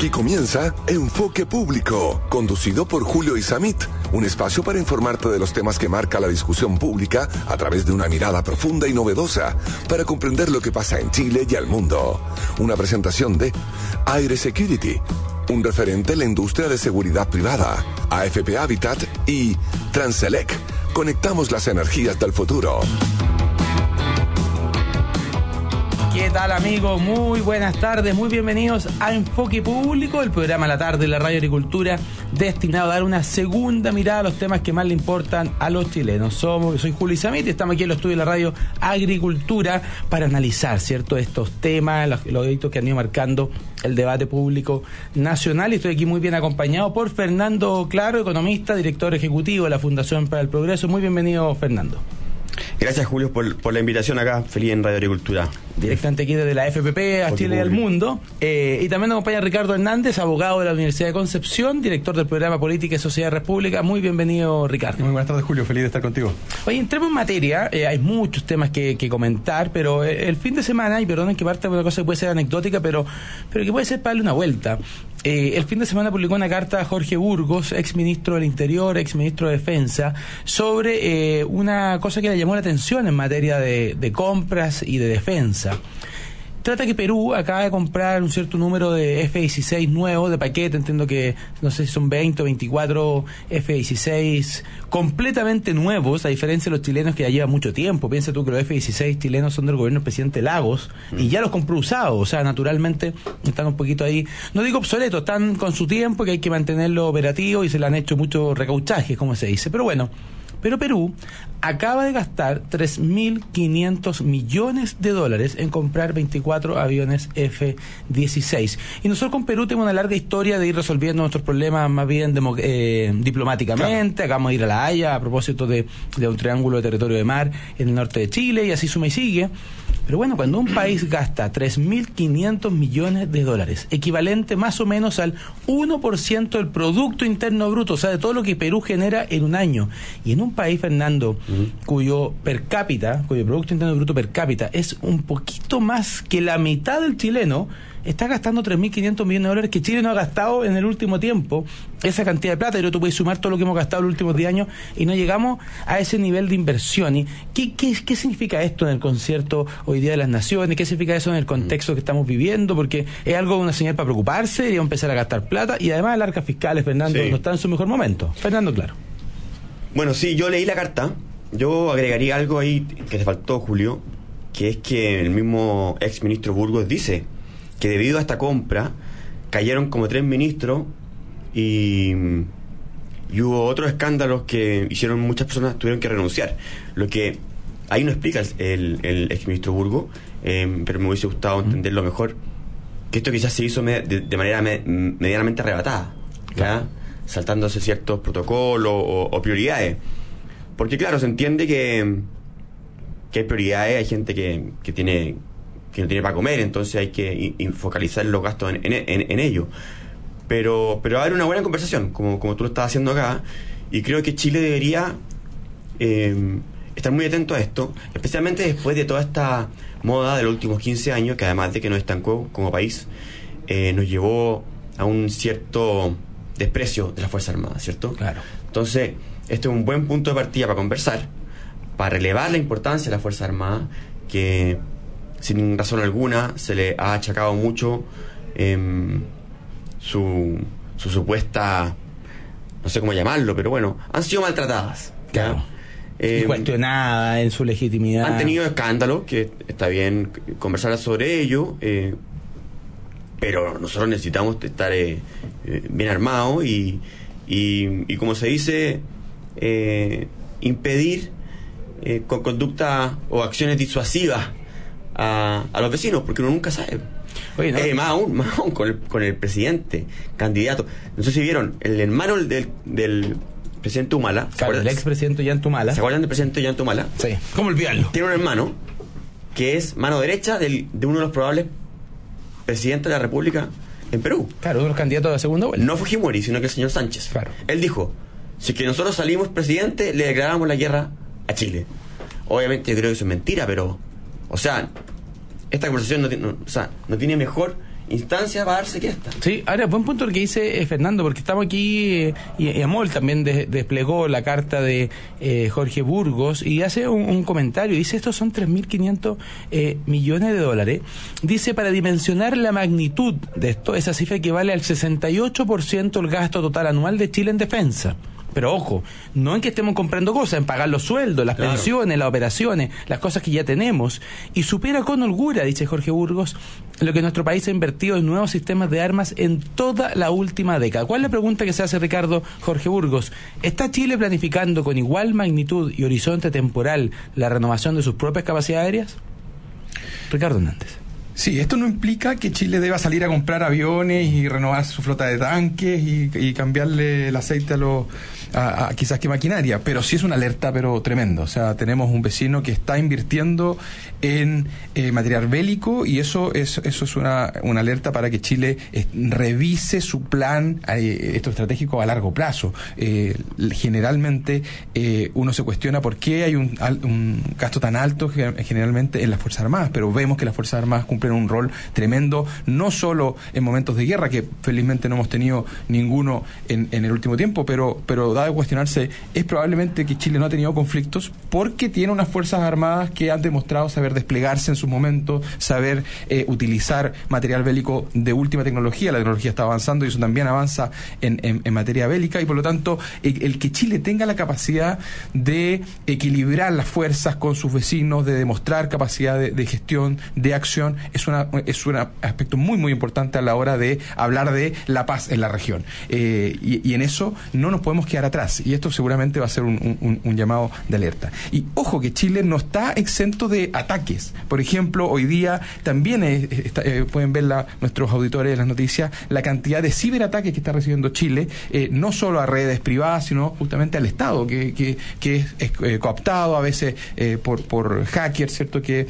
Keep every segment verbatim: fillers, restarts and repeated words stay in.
Aquí comienza Enfoque Público, conducido por Julio Isamit, un espacio para informarte de los temas que marca la discusión pública a través de una mirada profunda y novedosa para comprender lo que pasa en Chile y al mundo. Una presentación de Aire Security, un referente en la industria de seguridad privada, A F P Habitat y Transelec. Conectamos las energías del futuro. ¿Qué tal, amigos? Muy buenas tardes, muy bienvenidos a Enfoque Público, el programa a la tarde de la Radio Agricultura, destinado a dar una segunda mirada a los temas que más le importan a los chilenos. Somos, soy Julio Isamit y estamos aquí en los estudios de la Radio Agricultura para analizar, ¿cierto?, estos temas, los, los hitos que han ido marcando el debate público nacional. Y estoy aquí muy bien acompañado por Fernando Claro, economista, director ejecutivo de la Fundación para el Progreso. Muy bienvenido, Fernando. Gracias, Julio, por, por la invitación acá, feliz en Radio Agricultura. Directamente aquí desde la F P P, a Chile y al mundo. Eh, y también nos acompaña Ricardo Hernández, abogado de la Universidad de Concepción, director del programa Política y Sociedad República. Muy bienvenido, Ricardo. Muy buenas tardes, Julio, feliz de estar contigo. Oye, entremos en materia, eh, hay muchos temas que, que comentar, pero eh, el fin de semana, y perdonen que parte de una cosa que puede ser anecdótica, pero, pero que puede ser para darle una vuelta. Eh, el fin de semana publicó una carta a Jorge Burgos, ex ministro del Interior, ex ministro de Defensa, sobre eh, una cosa que le llamó la atención en materia de, de compras y de defensa. Trata que Perú acaba de comprar un cierto número de F dieciséis nuevos de paquete, entiendo que no sé si son veinte o veinticuatro F dieciséis completamente nuevos, a diferencia de los chilenos que ya llevan mucho tiempo. Piensa tú que los F dieciséis chilenos son del gobierno del presidente Lagos mm. y ya los compró usados, o sea, naturalmente están un poquito ahí, no digo obsoletos, están con su tiempo, que hay que mantenerlo operativo y se le han hecho muchos recauchajes, como se dice, pero bueno. Pero Perú acaba de gastar tres mil quinientos millones de dólares en comprar veinticuatro aviones F dieciséis. Y nosotros con Perú tenemos una larga historia de ir resolviendo nuestros problemas más bien demo, eh, diplomáticamente. Claro. Acabamos de ir a La Haya a propósito de, de un triángulo de territorio de mar en el norte de Chile, y así suma y sigue. Pero bueno, cuando un país gasta tres mil quinientos millones de dólares, equivalente más o menos al uno por ciento del Producto Interno Bruto, o sea, de todo lo que Perú genera en un año, y en un país, Fernando, uh-huh. cuyo per cápita, cuyo Producto Interno Bruto per cápita es un poquito más que la mitad del chileno, está gastando tres mil quinientos millones de dólares que Chile no ha gastado en el último tiempo, esa cantidad de plata. Y tú puedes sumar todo lo que hemos gastado en los últimos diez años y no llegamos a ese nivel de inversión. ¿Y qué, qué, qué significa esto en el concierto hoy día de las naciones? ¿Qué significa eso en el contexto que estamos viviendo? Porque es algo, una señal para preocuparse y empezar a gastar plata, y además las arcas fiscales, Fernando, sí. no están en su mejor momento. Fernando, claro. Bueno, sí, yo leí la carta. Yo agregaría algo ahí que te faltó, Julio, que es que el mismo ex ministro Burgos dice que debido a esta compra cayeron como tres ministros y, y hubo otros escándalos que hicieron muchas personas tuvieron que renunciar. Lo que ahí no explica el, el ex ministro Burgos, eh, pero me hubiese gustado entenderlo mejor, que esto quizás se hizo de, de manera me, medianamente arrebatada, ¿ya? Claro. Saltándose ciertos protocolos o, o prioridades. Porque claro, se entiende que, que hay prioridades, hay gente que, que tiene que no tiene para comer, entonces hay que y, y focalizar los gastos en, en, en, en ello. Pero pero va a haber una buena conversación, como, como tú lo estás haciendo acá, y creo que Chile debería eh, estar muy atento a esto, especialmente después de toda esta moda de los últimos quince años, que además de que nos estancó como país, eh, nos llevó a un cierto desprecio de la Fuerza Armada, ¿cierto? Claro. Entonces, este es un buen punto de partida para conversar, para relevar la importancia de la Fuerza Armada, que sin razón alguna se le ha achacado mucho eh, su, su supuesta, no sé cómo llamarlo, pero bueno, han sido maltratadas. Claro. Eh, cuestionadas en su legitimidad. Han tenido escándalos, que está bien conversar sobre ello, eh, pero nosotros necesitamos estar eh, eh, bien armados y, y, y como se dice, eh, impedir eh, con conducta o acciones disuasivas a, a los vecinos, porque uno nunca sabe. Oye, ¿no? eh, más aún, más aún con el, con el presidente candidato. No sé si vieron, el hermano del, del presidente Humala, claro, el expresidente Ollanta Humala. ¿Se acuerdan del presidente Ollanta Humala? Sí. ¿Cómo olvidarlo? Tiene un hermano que es mano derecha del, de uno de los probables presidentes de la República en Perú. Claro, uno de los candidatos de la segunda vuelta. No Fujimori, sino que el señor Sánchez. Claro. Él dijo, si que nosotros salimos presidente, le declaramos la guerra a Chile. Obviamente yo creo que eso es mentira, pero, o sea, esta conversación no, no, o sea, no tiene mejor instancia para darse quieta. Sí, ahora, buen punto lo que dice eh, Fernando, porque estamos aquí, eh, y, y Amol también de, desplegó la carta de eh, Jorge Burgos y hace un, un comentario, dice, estos son tres mil quinientos eh, millones de dólares. Dice, para dimensionar la magnitud de esto, esa cifra equivale al sesenta y ocho por ciento del gasto total anual de Chile en defensa. Pero ojo, no en que estemos comprando cosas, en pagar los sueldos, las claro. pensiones, las operaciones, las cosas que ya tenemos. Y supera con holgura, dice Jorge Burgos, lo que nuestro país ha invertido en nuevos sistemas de armas en toda la última década. ¿Cuál es la pregunta que se hace, Ricardo, Jorge Burgos? ¿Está Chile planificando con igual magnitud y horizonte temporal la renovación de sus propias capacidades aéreas? Ricardo Hernández. Sí, esto no implica que Chile deba salir a comprar aviones y renovar su flota de tanques y, y cambiarle el aceite a los a, a quizás que maquinaria, pero sí es una alerta pero tremendo. O sea, tenemos un vecino que está invirtiendo en eh, material bélico y eso es eso es una, una alerta para que Chile eh, revise su plan eh, esto estratégico a largo plazo. Eh, generalmente eh, uno se cuestiona por qué hay un, un gasto tan alto generalmente en las Fuerzas Armadas, pero vemos que las Fuerzas Armadas cumplen un rol tremendo, no solo en momentos de guerra, que felizmente no hemos tenido ninguno en, en el último tiempo, pero, pero dado a cuestionarse, es probablemente que Chile no ha tenido conflictos porque tiene unas Fuerzas Armadas que han demostrado saber desplegarse en sus momentos, saber eh, utilizar material bélico de última tecnología. La tecnología está avanzando y eso también avanza en, en, en materia bélica y por lo tanto el, el que Chile tenga la capacidad de equilibrar las fuerzas con sus vecinos, de demostrar capacidad de, de gestión, de acción, es una es un aspecto muy muy importante a la hora de hablar de la paz en la región, eh, y, y en eso no nos podemos quedar atrás y esto seguramente va a ser un, un, un llamado de alerta. Y ojo que Chile no está exento de ataques. Por ejemplo, hoy día también es, está, eh, pueden ver la, nuestros auditores en las noticias la cantidad de ciberataques que está recibiendo Chile, eh, no solo a redes privadas sino justamente al Estado que, que, que es, es eh, cooptado a veces eh, por, por hackers, ¿cierto? Que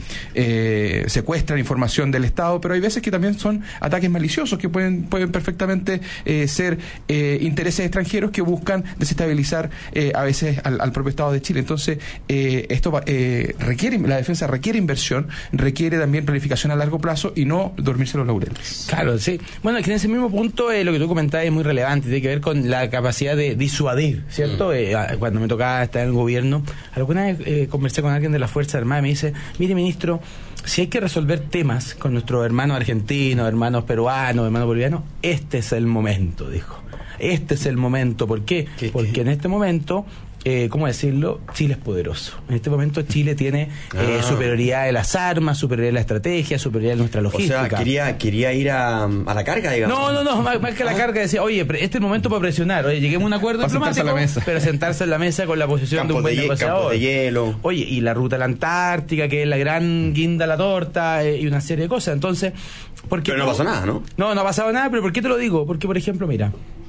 eh, secuestran información del Estado, pero hay veces que también son ataques maliciosos que pueden pueden perfectamente eh, ser eh, intereses extranjeros que buscan desestabilizar eh, a veces al, al propio Estado de Chile. Entonces, eh, esto eh, requiere, la defensa requiere inversión, requiere también planificación a largo plazo y no dormirse los laureles. Claro, sí. Bueno, es que en ese mismo punto eh, lo que tú comentabas es muy relevante, tiene que ver con la capacidad de disuadir, ¿cierto? Mm. Eh, cuando me tocaba estar en el gobierno, alguna vez eh, conversé con alguien de la Fuerza Armada y me dice, mire, ministro, si hay que resolver temas con nuestros hermanos argentinos, hermanos peruanos, hermanos bolivianos, este es el momento, dijo. Este es el momento. ¿Por qué? ¿Qué Porque qué? en este momento, eh, ¿cómo decirlo? Chile es poderoso. En este momento Chile tiene eh, ah. superioridad de las armas, superioridad de la estrategia, superioridad de nuestra logística. O sea, quería, quería ir a, a la carga, digamos. No, no, no, más, más que a la carga decía, oye, este es el momento para presionar, oye, lleguemos a un acuerdo diplomático, pero sentarse en la mesa con la posición Campos de un buen de negociador. de hielo. Oye, y la ruta a la Antártica, que es la gran guinda a la torta, eh, y una serie de cosas. Entonces, ¿por qué Pero no pasó nada, ¿no? No, no ha pasado nada, pero ¿por qué te lo digo? Porque, por ejemplo, mira,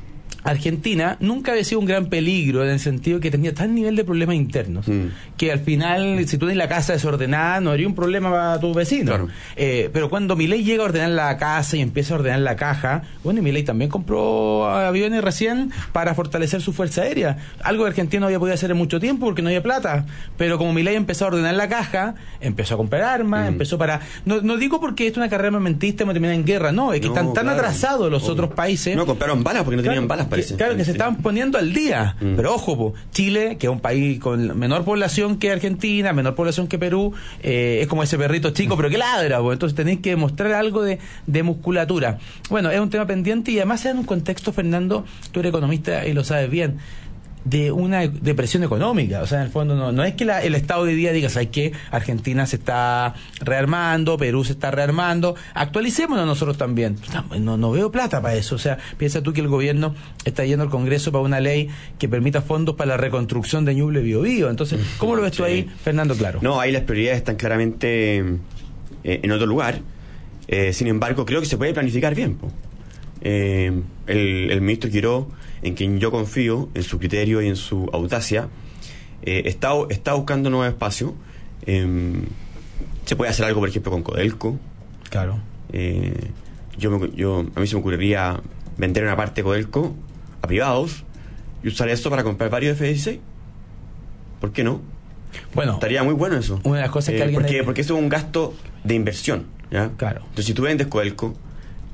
Argentina nunca había sido un gran peligro en el sentido que tenía tal nivel de problemas internos mm. que al final, si tú tienes la casa desordenada, no haría un problema para tu vecino. Claro. Eh, pero cuando Milei llega a ordenar la casa y empieza a ordenar la caja, bueno, y Milei también compró aviones recién para fortalecer su fuerza aérea. Algo que Argentina no había podido hacer en mucho tiempo porque no había plata. Pero como Milei empezó a ordenar la caja, empezó a comprar armas, mm. empezó para... No, no digo porque esto es una carrera armamentista y me termina en guerra, no, es que no, están tan claro. atrasados los Obvio. otros países. No, compraron balas porque no claro, tenían balas. Que, claro, que se estaban poniendo al día. Mm. Pero ojo, po, Chile, que es un país con menor población que Argentina, menor población que Perú, eh, es como ese perrito chico, pero que ladra, po. Entonces tenéis que demostrar algo de, de musculatura. Bueno, es un tema pendiente y además en un contexto, Fernando, tú eres economista y lo sabes bien, de una depresión económica. O sea, en el fondo no, no es que la, el Estado de hoy día diga, ¿sabes qué? Argentina se está rearmando, Perú se está rearmando, actualicémonos nosotros también. No, no veo plata para eso. O sea, piensa tú que el gobierno está yendo al Congreso para una ley que permita fondos para la reconstrucción de Ñuble Biobío. Bio. Entonces, ¿cómo lo ves tú ahí, Fernando? Claro. No, ahí las prioridades están claramente eh, en otro lugar. Eh, sin embargo, creo que se puede planificar bien. Po. Eh, el, el ministro Quiró, en quien yo confío, en su criterio y en su audacia, eh, está, está buscando nuevos espacios. Eh, se puede hacer algo, por ejemplo, con Codelco. Claro. Eh, yo, me, yo A mí se me ocurriría vender una parte de Codelco a privados y usar eso para comprar varios F dieciséis. ¿Por qué no? Bueno, estaría muy bueno eso. Una de las cosas que eh, alguien porque, hay... porque eso es un gasto de inversión, ¿ya? Claro. Entonces, si tú vendes Codelco,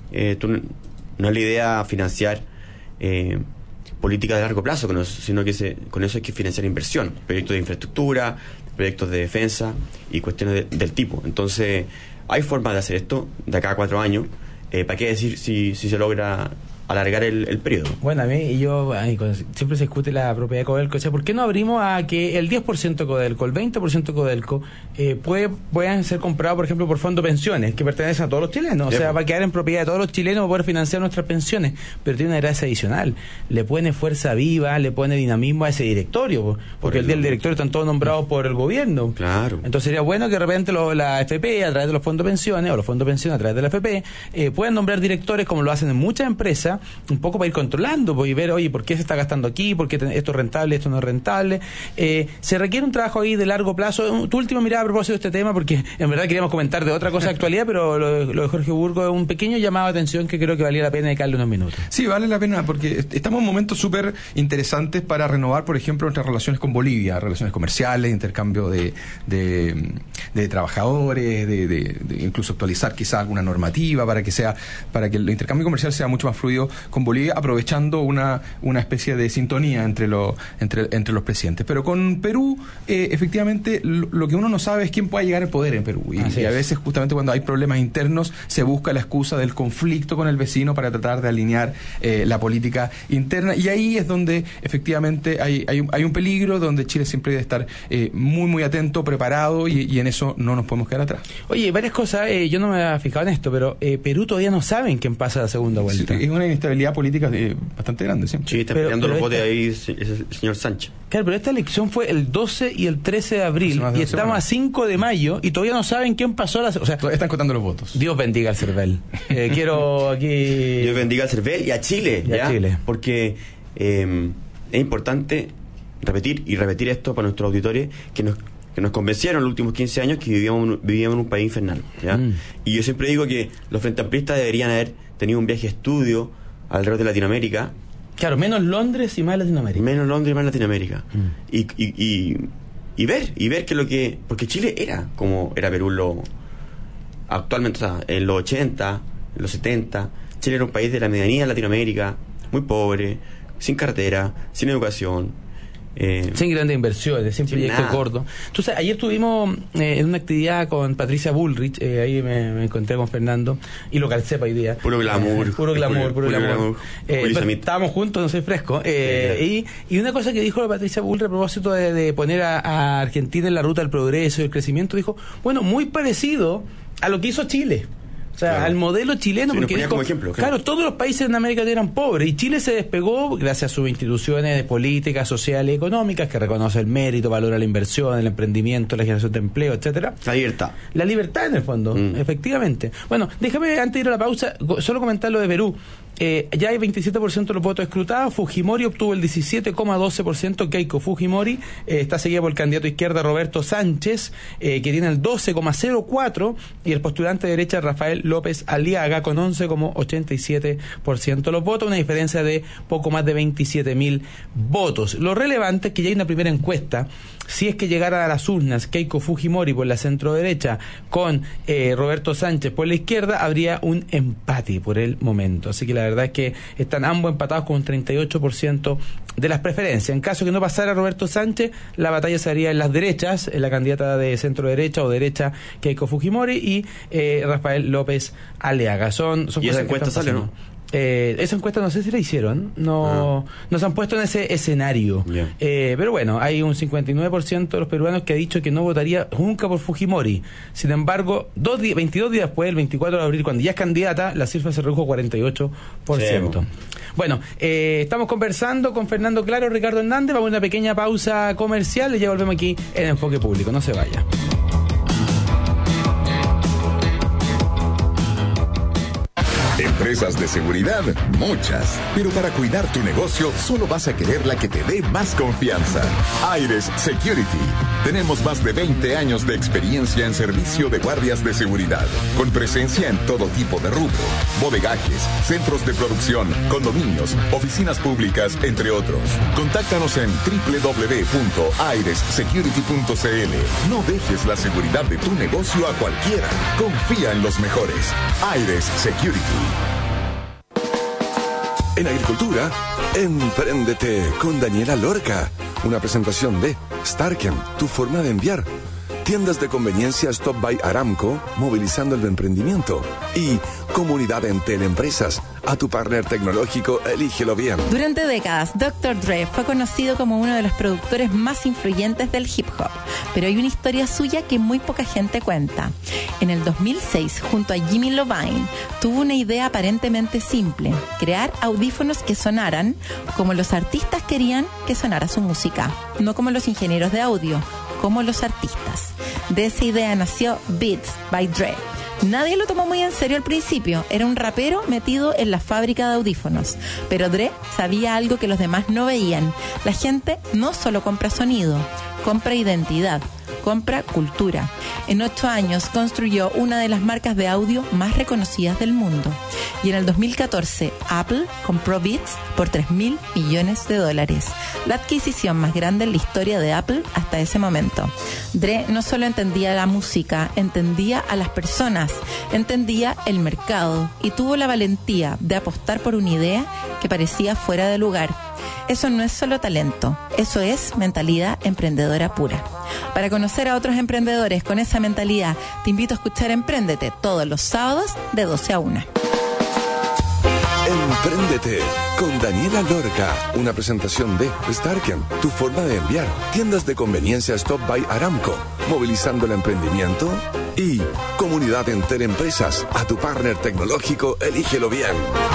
eh, tú, no es la idea financiar eh, políticas de largo plazo, sino que se, con eso hay que financiar inversión, proyectos de infraestructura, proyectos de defensa y cuestiones de, del tipo. Entonces, hay formas de hacer esto de acá a cuatro años. Eh, ¿Para qué decir si, si se logra alargar el, el periodo? Bueno, a mí, y yo, ay, siempre se discute la propiedad de Codelco. O sea, ¿por qué no abrimos a que el diez por ciento Codelco, el veinte por ciento Codelco, eh, puede, puedan ser comprados, por ejemplo, por fondos de pensiones, que pertenecen a todos los chilenos? O sea, va a quedar en propiedad de todos los chilenos para poder financiar nuestras pensiones. Pero tiene una gracia adicional. Le pone fuerza viva, le pone dinamismo a ese directorio, porque el día del directorio están todos nombrados por el gobierno. Claro. Entonces sería bueno que de repente lo, la A F P, a través de los fondos de pensiones, o los fondos de pensiones a través de la A F P, eh, puedan nombrar directores, como lo hacen en muchas empresas, un poco para ir controlando, pues, y ver, oye, ¿por qué se está gastando aquí? ¿Por qué esto es rentable, esto no es rentable? Eh, se requiere un trabajo ahí de largo plazo. Tu última mirada a propósito de este tema, porque en verdad queríamos comentar de otra cosa de actualidad, pero lo, lo de Jorge Burgos es un pequeño llamado de atención que creo que valía la pena dedicarle unos minutos. Sí, vale la pena, porque estamos en momentos súper interesantes para renovar, por ejemplo, nuestras relaciones con Bolivia, relaciones comerciales, intercambio de, de, de trabajadores, de, de, de incluso actualizar quizá alguna normativa para que sea, para que el intercambio comercial sea mucho más fluido con Bolivia, aprovechando una, una especie de sintonía entre, lo, entre, entre los presidentes. Pero con Perú, eh, efectivamente, lo, lo que uno no sabe es quién puede llegar al poder en Perú. Y, y a veces, justamente cuando hay problemas internos, se busca la excusa del conflicto con el vecino para tratar de alinear eh, la política interna. Y ahí es donde, efectivamente, hay, hay, un, hay un peligro, donde Chile siempre debe estar eh, muy, muy atento, preparado, y, y en eso no nos podemos quedar atrás. Oye, varias cosas, eh, yo no me había fijado en esto, pero eh, Perú todavía no saben quién pasa la segunda vuelta. Sí, es una inestabilidad política eh, bastante grande siempre. Sí, está pero, peleando pero los esta, votos ahí el señor Sánchez. Claro, pero esta elección fue el doce y el trece de abril, y estamos semana. a cinco de mayo, y todavía no saben quién pasó la... O sea, están contando los votos. Dios bendiga al CERVEL. Eh, quiero aquí... Dios bendiga al CERVEL y a Chile, y a ¿ya? Chile. Porque eh, es importante repetir y repetir esto para nuestros auditores, que nos que nos convencieron en los últimos quince años que vivíamos, vivíamos en un país infernal, ¿ya? Mm. Y yo siempre digo que los frente amplistas deberían haber tenido un viaje de estudio alrededor de Latinoamérica. Claro, menos Londres y más Latinoamérica. Menos Londres y más Latinoamérica. Mm. Y, y, y, y ver, y ver que lo que... Porque Chile era como era Perú lo, actualmente, o sea, en los ochenta, en los setenta, Chile era un país de la medianía de Latinoamérica, muy pobre, sin carretera, sin educación. Eh, sin grandes inversiones, sin proyectos gordos. Entonces, ayer estuvimos eh, en una actividad con Patricia Bullrich, eh, ahí me, me encontré con Fernando, y lo calcé para hoy día. Puro glamour. Eh, puro glamour, puro, puro glamour. glamour. Eh, pues, estábamos juntos, no soy fresco. Eh, sí, y, y una cosa que dijo la Patricia Bullrich a propósito de, de poner a, a Argentina en la ruta del progreso y el crecimiento, dijo, bueno, muy parecido a lo que hizo Chile. O sea, claro, al modelo chileno, sí, porque dijo, como ejemplo, claro. claro, todos los países en América eran pobres y Chile se despegó gracias a sus instituciones de políticas sociales y económicas que reconoce el mérito, valora la inversión, el emprendimiento, la generación de empleo, etcétera. La libertad. La libertad en el fondo, mm. efectivamente. Bueno, déjame antes de ir a la pausa, solo comentar lo de Perú. Eh, ya hay veintisiete por ciento de los votos escrutados. Fujimori obtuvo el diecisiete coma doce por ciento. Keiko Fujimori eh, está seguida por el candidato izquierda Roberto Sánchez, eh, que tiene el doce coma cero cuatro por ciento, y el postulante de derecha Rafael López Aliaga con once coma ochenta y siete por ciento de los votos, una diferencia de poco más de veintisiete mil votos. Lo relevante es que ya hay una primera encuesta. Si es que llegara a las urnas Keiko Fujimori por la centro derecha con eh, Roberto Sánchez por la izquierda, habría un empate por el momento. Así que la verdad es que están ambos empatados con un treinta y ocho por ciento de las preferencias. En caso que no pasara Roberto Sánchez, la batalla se haría en las derechas, en la candidata de centro derecha o derecha Keiko Fujimori y eh, Rafael López Aliaga. Son, son ¿Y esa encuesta sale, no? Eh, esa encuesta no sé si la hicieron, no, ah. no se han puesto en ese escenario, yeah. eh, pero bueno, hay un cincuenta y nueve por ciento de los peruanos que ha dicho que no votaría nunca por Fujimori. Sin embargo, dos días, veintidós días después, el veinticuatro de abril, cuando ya es candidata, la cifra se redujo a cuarenta y ocho por ciento. Sí. Bueno, eh, estamos conversando con Fernando Claro, Ricardo Hernández. Vamos a una pequeña pausa comercial y ya volvemos aquí en Enfoque Público. No se vaya. Empresas de seguridad, muchas. Pero para cuidar tu negocio, solo vas a querer la que te dé más confianza. Aires Security. Tenemos más de veinte años de experiencia en servicio de guardias de seguridad, con presencia en todo tipo de rubro: bodegajes, centros de producción, condominios, oficinas públicas, entre otros. Contáctanos en doble u doble u doble u punto aires security punto c l. No dejes la seguridad de tu negocio a cualquiera. Confía en los mejores. Aires Security. En agricultura, Empréndete con Daniela Lorca. Una presentación de Starken, tu forma de enviar. Tiendas de conveniencia Stop by Aramco, movilizando el emprendimiento. Y Comunidad Entel Empresas. A tu partner tecnológico, elígelo bien. Durante décadas, doctor Dre fue conocido como uno de los productores más influyentes del hip hop, pero hay una historia suya que muy poca gente cuenta. En el dos mil seis, junto a Jimmy Iovine, tuvo una idea aparentemente simple: crear audífonos que sonaran como los artistas querían que sonara su música, no como los ingenieros de audio, como los artistas. De esa idea nació Beats by Dre. Nadie lo tomó muy en serio al principio, era un rapero metido en la fábrica de audífonos, pero Dre sabía algo que los demás no veían. La gente no solo compra sonido, compra identidad, compra cultura. En ocho años construyó una de las marcas de audio más reconocidas del mundo. Y en el dos mil catorce, Apple compró Beats por tres mil millones de dólares. La adquisición más grande en la historia de Apple hasta ese momento. Dre no solo entendía la música, entendía a las personas, entendía el mercado y tuvo la valentía de apostar por una idea que parecía fuera de lugar. Eso no es solo talento, eso es mentalidad emprendedora pura. Para conocer a otros emprendedores con esa mentalidad, te invito a escuchar Empréndete todos los sábados de doce a una. Empréndete con Daniela Lorca. Una presentación de Starken, tu forma de enviar. Tiendas de conveniencia Stop by Aramco, movilizando el emprendimiento. Y Comunidad Entel Empresas. A tu partner tecnológico, elígelo bien.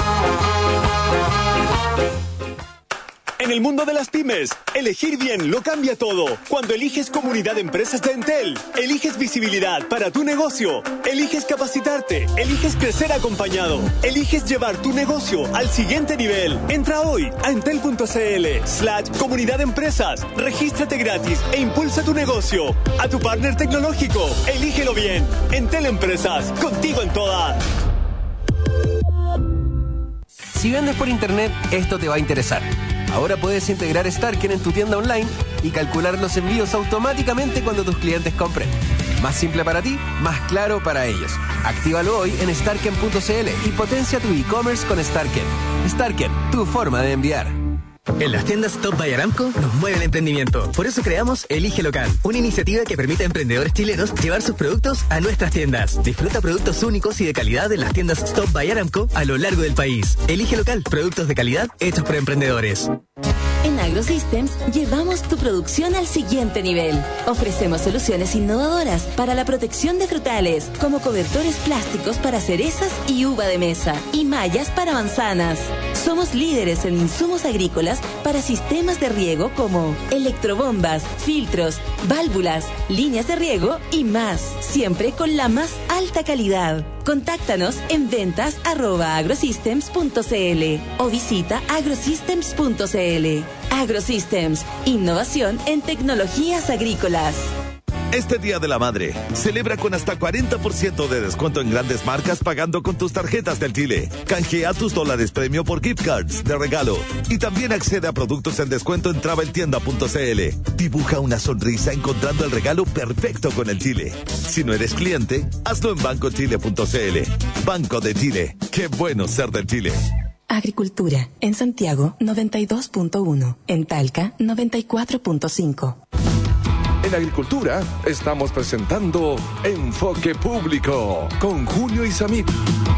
En el mundo de las pymes, elegir bien lo cambia todo. Cuando eliges Comunidad de Empresas de Entel, eliges visibilidad para tu negocio, eliges capacitarte, eliges crecer acompañado, eliges llevar tu negocio al siguiente nivel. Entra hoy a entel.cl slash Comunidad de Empresas, regístrate gratis e impulsa tu negocio. A tu partner tecnológico, elígelo bien. Entel Empresas, contigo en todas. Si vendes por internet, esto te va a interesar. Ahora puedes integrar Starken en tu tienda online y calcular los envíos automáticamente cuando tus clientes compren. Más simple para ti, más claro para ellos. Actívalo hoy en starken punto cl y potencia tu e-commerce con Starken. Starken, tu forma de enviar. En las tiendas Stop by Aramco nos mueve el emprendimiento. Por eso creamos Elige Local, una iniciativa que permite a emprendedores chilenos llevar sus productos a nuestras tiendas. Disfruta productos únicos y de calidad en las tiendas Stop by Aramco a lo largo del país. Elige Local, productos de calidad hechos por emprendedores. En AgroSystems llevamos tu producción al siguiente nivel. Ofrecemos soluciones innovadoras para la protección de frutales, como cobertores plásticos para cerezas y uva de mesa, y mallas para manzanas. Somos líderes en insumos agrícolas para sistemas de riego como electrobombas, filtros, válvulas, líneas de riego y más, siempre con la más alta calidad. Contáctanos en ventas arroba agrosystems punto cl o visita agrosystems punto cl. AgroSystems, innovación en tecnologías agrícolas. Este Día de la Madre, celebra con hasta cuarenta por ciento de descuento en grandes marcas pagando con tus tarjetas del Chile. Canjea tus dólares premio por gift cards de regalo. Y también accede a productos en descuento en travel tienda punto cl. Dibuja una sonrisa encontrando el regalo perfecto con el Chile. Si no eres cliente, hazlo en banco chile punto cl. Banco de Chile. Qué bueno ser del Chile. Agricultura, en Santiago noventa y dos punto uno, en Talca noventa y cuatro punto cinco. En agricultura estamos presentando Enfoque Público con Julio Isamit.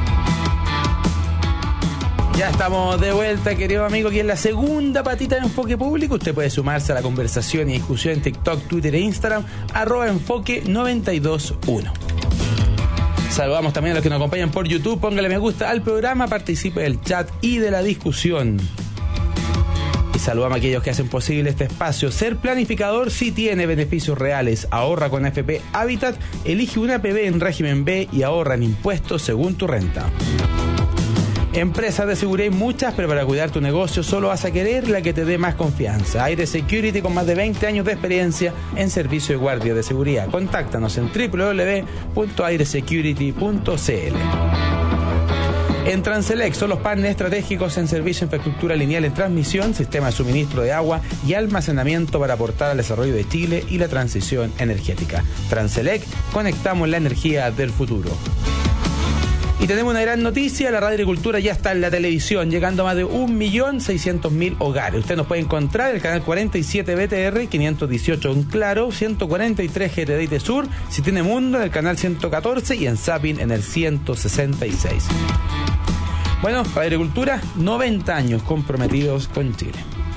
Ya estamos de vuelta, querido amigo, aquí en la segunda patita de Enfoque Público. Usted puede sumarse a la conversación y discusión en TikTok, Twitter e Instagram, arroba enfoque noventa y dos uno. Saludamos también a los que nos acompañan por YouTube. Póngale me gusta al programa, participe del chat y de la discusión. Y saludamos a aquellos que hacen posible este espacio. Ser planificador sí tiene beneficios reales. Ahorra con A F P Habitat, elige una A P B en régimen B y ahorra en impuestos según tu renta. Empresas de seguridad hay muchas, pero para cuidar tu negocio solo vas a querer la que te dé más confianza. Aire Security, con más de veinte años de experiencia en servicio de guardia de seguridad. Contáctanos en doble u doble u doble u punto aire security punto cl. En Transelec son los partners estratégicos en servicio de infraestructura lineal en transmisión, sistema de suministro de agua y almacenamiento para aportar al desarrollo de Chile y la transición energética. Transelec, conectamos la energía del futuro. Y tenemos una gran noticia, la Radio Agricultura ya está en la televisión, llegando a más de un millón seiscientos mil hogares. Usted nos puede encontrar en el canal cuarenta y siete B T R, quinientos dieciocho en Claro, ciento cuarenta y tres G T D I T Sur, si tiene Mundo en el canal ciento catorce y en Zapping en el ciento sesenta y seis. Bueno, Radio Agricultura, noventa años comprometidos con Chile.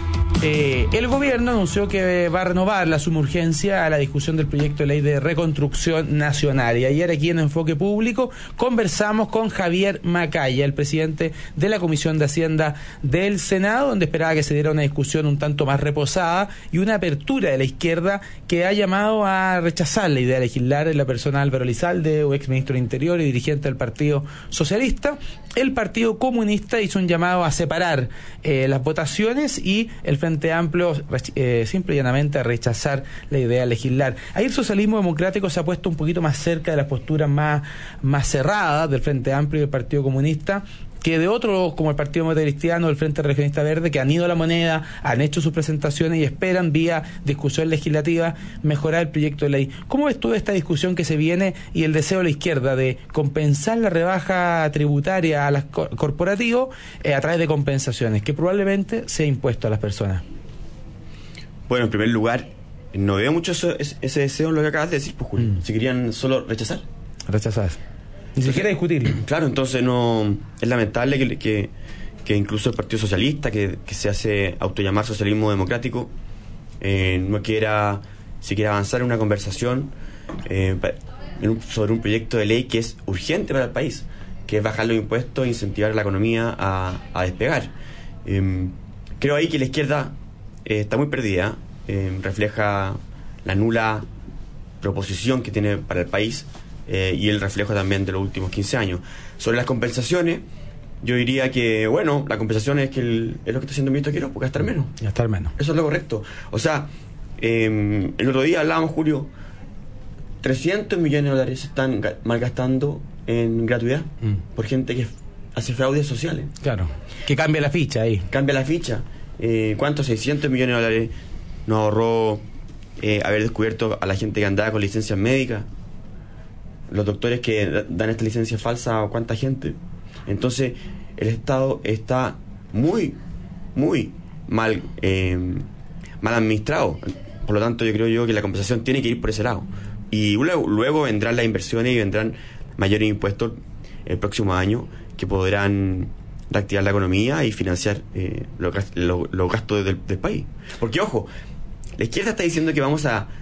Eh, el gobierno anunció que va a renovar la suma urgencia a la discusión del proyecto de ley de reconstrucción nacional. Y ayer aquí en Enfoque Público conversamos con Javier Macaya, el presidente de la Comisión de Hacienda del Senado, donde esperaba que se diera una discusión un tanto más reposada y una apertura de la izquierda que ha llamado a rechazar la idea de legislar en la persona de Álvaro Elizalde, ex ministro del Interior y dirigente del Partido Socialista. El Partido Comunista hizo un llamado a separar eh, las votaciones y el Frente Amplio eh, simple y llanamente a rechazar la idea de legislar. Ahí el socialismo democrático se ha puesto un poquito más cerca de las posturas más, más cerradas del Frente Amplio y del Partido Comunista, que de otros, como el Partido Demócrata Cristiano, el Frente Regionalista Verde, que han ido a la moneda, han hecho sus presentaciones y esperan, vía discusión legislativa, mejorar el proyecto de ley. ¿Cómo ves tú esta discusión que se viene y el deseo de la izquierda de compensar la rebaja tributaria a los corporativos eh, a través de compensaciones, que probablemente sea impuesto a las personas? Bueno, en primer lugar, no veo mucho eso, ese deseo en lo que acabas de decir, pues, Julio. Mm. Si querían solo rechazar. Rechazar. Ni siquiera discutirlo. Claro, entonces no es lamentable que, que, que incluso el Partido Socialista, que, que se hace autollamar socialismo democrático, eh, no quiera siquiera avanzar en una conversación eh, en un, sobre un proyecto de ley que es urgente para el país, que es bajar los impuestos e incentivar la economía a, a despegar. Eh, creo ahí que la izquierda eh, está muy perdida, eh, refleja la nula proposición que tiene para el país. Eh, y el reflejo también de los últimos quince años. Sobre las compensaciones, yo diría que, bueno, la compensación es que el, es lo que está haciendo el ministro Quiroz, porque gastar menos. Gastar menos. Eso es lo correcto. O sea, eh, el otro día hablábamos, Julio, trescientos millones de dólares se están ga- malgastando en gratuidad mm. por gente que hace fraudes sociales. Claro, que cambia la ficha ahí. Cambia la ficha. Eh, ¿Cuántos? seiscientos millones de dólares nos ahorró eh, haber descubierto a la gente que andaba con licencias médicas. Los doctores que dan esta licencia falsa a cuánta gente. Entonces el Estado está muy muy mal eh, mal administrado. Por lo tanto, yo creo yo que la compensación tiene que ir por ese lado, y luego, luego vendrán las inversiones y vendrán mayores impuestos el próximo año que podrán reactivar la economía y financiar eh, los, los, los gastos del, del país. Porque ojo, la izquierda está diciendo que vamos a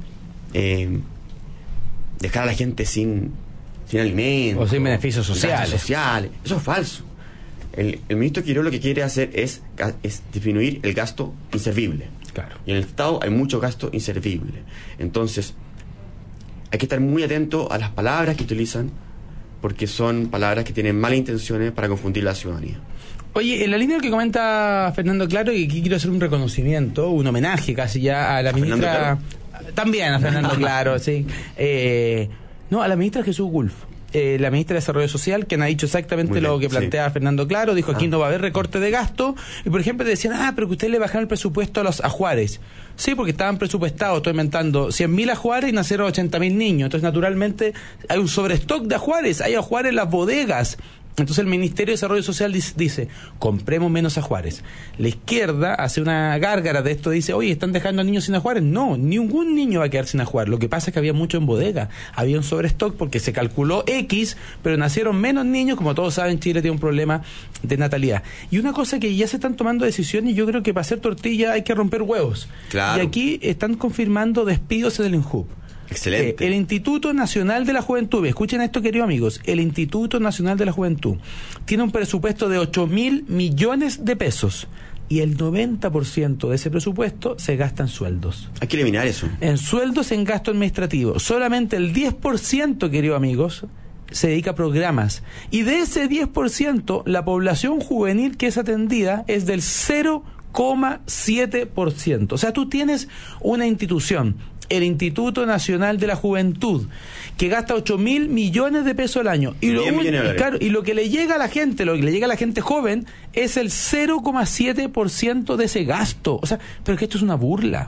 eh, dejar a la gente sin sin alimentos o sin beneficios sociales. sociales. Eso es falso. El, el ministro Quiroz lo que quiere hacer es, es disminuir el gasto inservible. Claro. Y en el Estado hay mucho gasto inservible. Entonces, hay que estar muy atento a las palabras que utilizan, porque son palabras que tienen malas intenciones para confundir a la ciudadanía. Oye, en la línea que comenta Fernando Claro, y aquí quiero hacer un reconocimiento, un homenaje casi ya a la ¿A ministra... También a Fernando Claro, sí. Eh, no, a la ministra Jesús Wolf, eh, la ministra de Desarrollo Social, quien ha dicho exactamente bien, lo que plantea sí. Fernando Claro. Dijo, aquí ah. no va a haber recorte de gasto. Y por ejemplo te decían, ah, pero que ustedes le bajaron el presupuesto a los ajuares. Sí, porque estaban presupuestados, estoy inventando, cien mil ajuares y nacieron ochenta mil niños. Entonces naturalmente hay un sobrestock de ajuares, hay ajuares en las bodegas. Entonces el Ministerio de Desarrollo Social dice, dice, compremos menos ajuares. La izquierda hace una gárgara de esto, dice, oye, ¿están dejando a niños sin ajuares? No, ningún niño va a quedar sin ajuar. Lo que pasa es que había mucho en bodega, había un sobrestock porque se calculó X, pero nacieron menos niños. Como todos saben, Chile tiene un problema de natalidad. Y una cosa que ya se están tomando decisiones, y yo creo que para hacer tortilla hay que romper huevos. Claro. Y aquí están confirmando despidos en el INJUB. Excelente. Eh, el Instituto Nacional de la Juventud, escuchen esto, queridos amigos, el Instituto Nacional de la Juventud tiene un presupuesto de ocho mil millones de pesos y el noventa por ciento de ese presupuesto se gasta en sueldos. Hay que eliminar eso. En sueldos, en gasto administrativo. Solamente el diez por ciento, queridos amigos, se dedica a programas. Y de ese diez por ciento, la población juvenil que es atendida es del cero coma siete por ciento. O sea, tú tienes una institución, el Instituto Nacional de la Juventud, que gasta ocho mil millones de pesos al año. Y lo, un, y, claro, y lo que le llega a la gente, lo que le llega a la gente joven, es el cero coma siete por ciento de ese gasto. O sea, pero es que esto es una burla.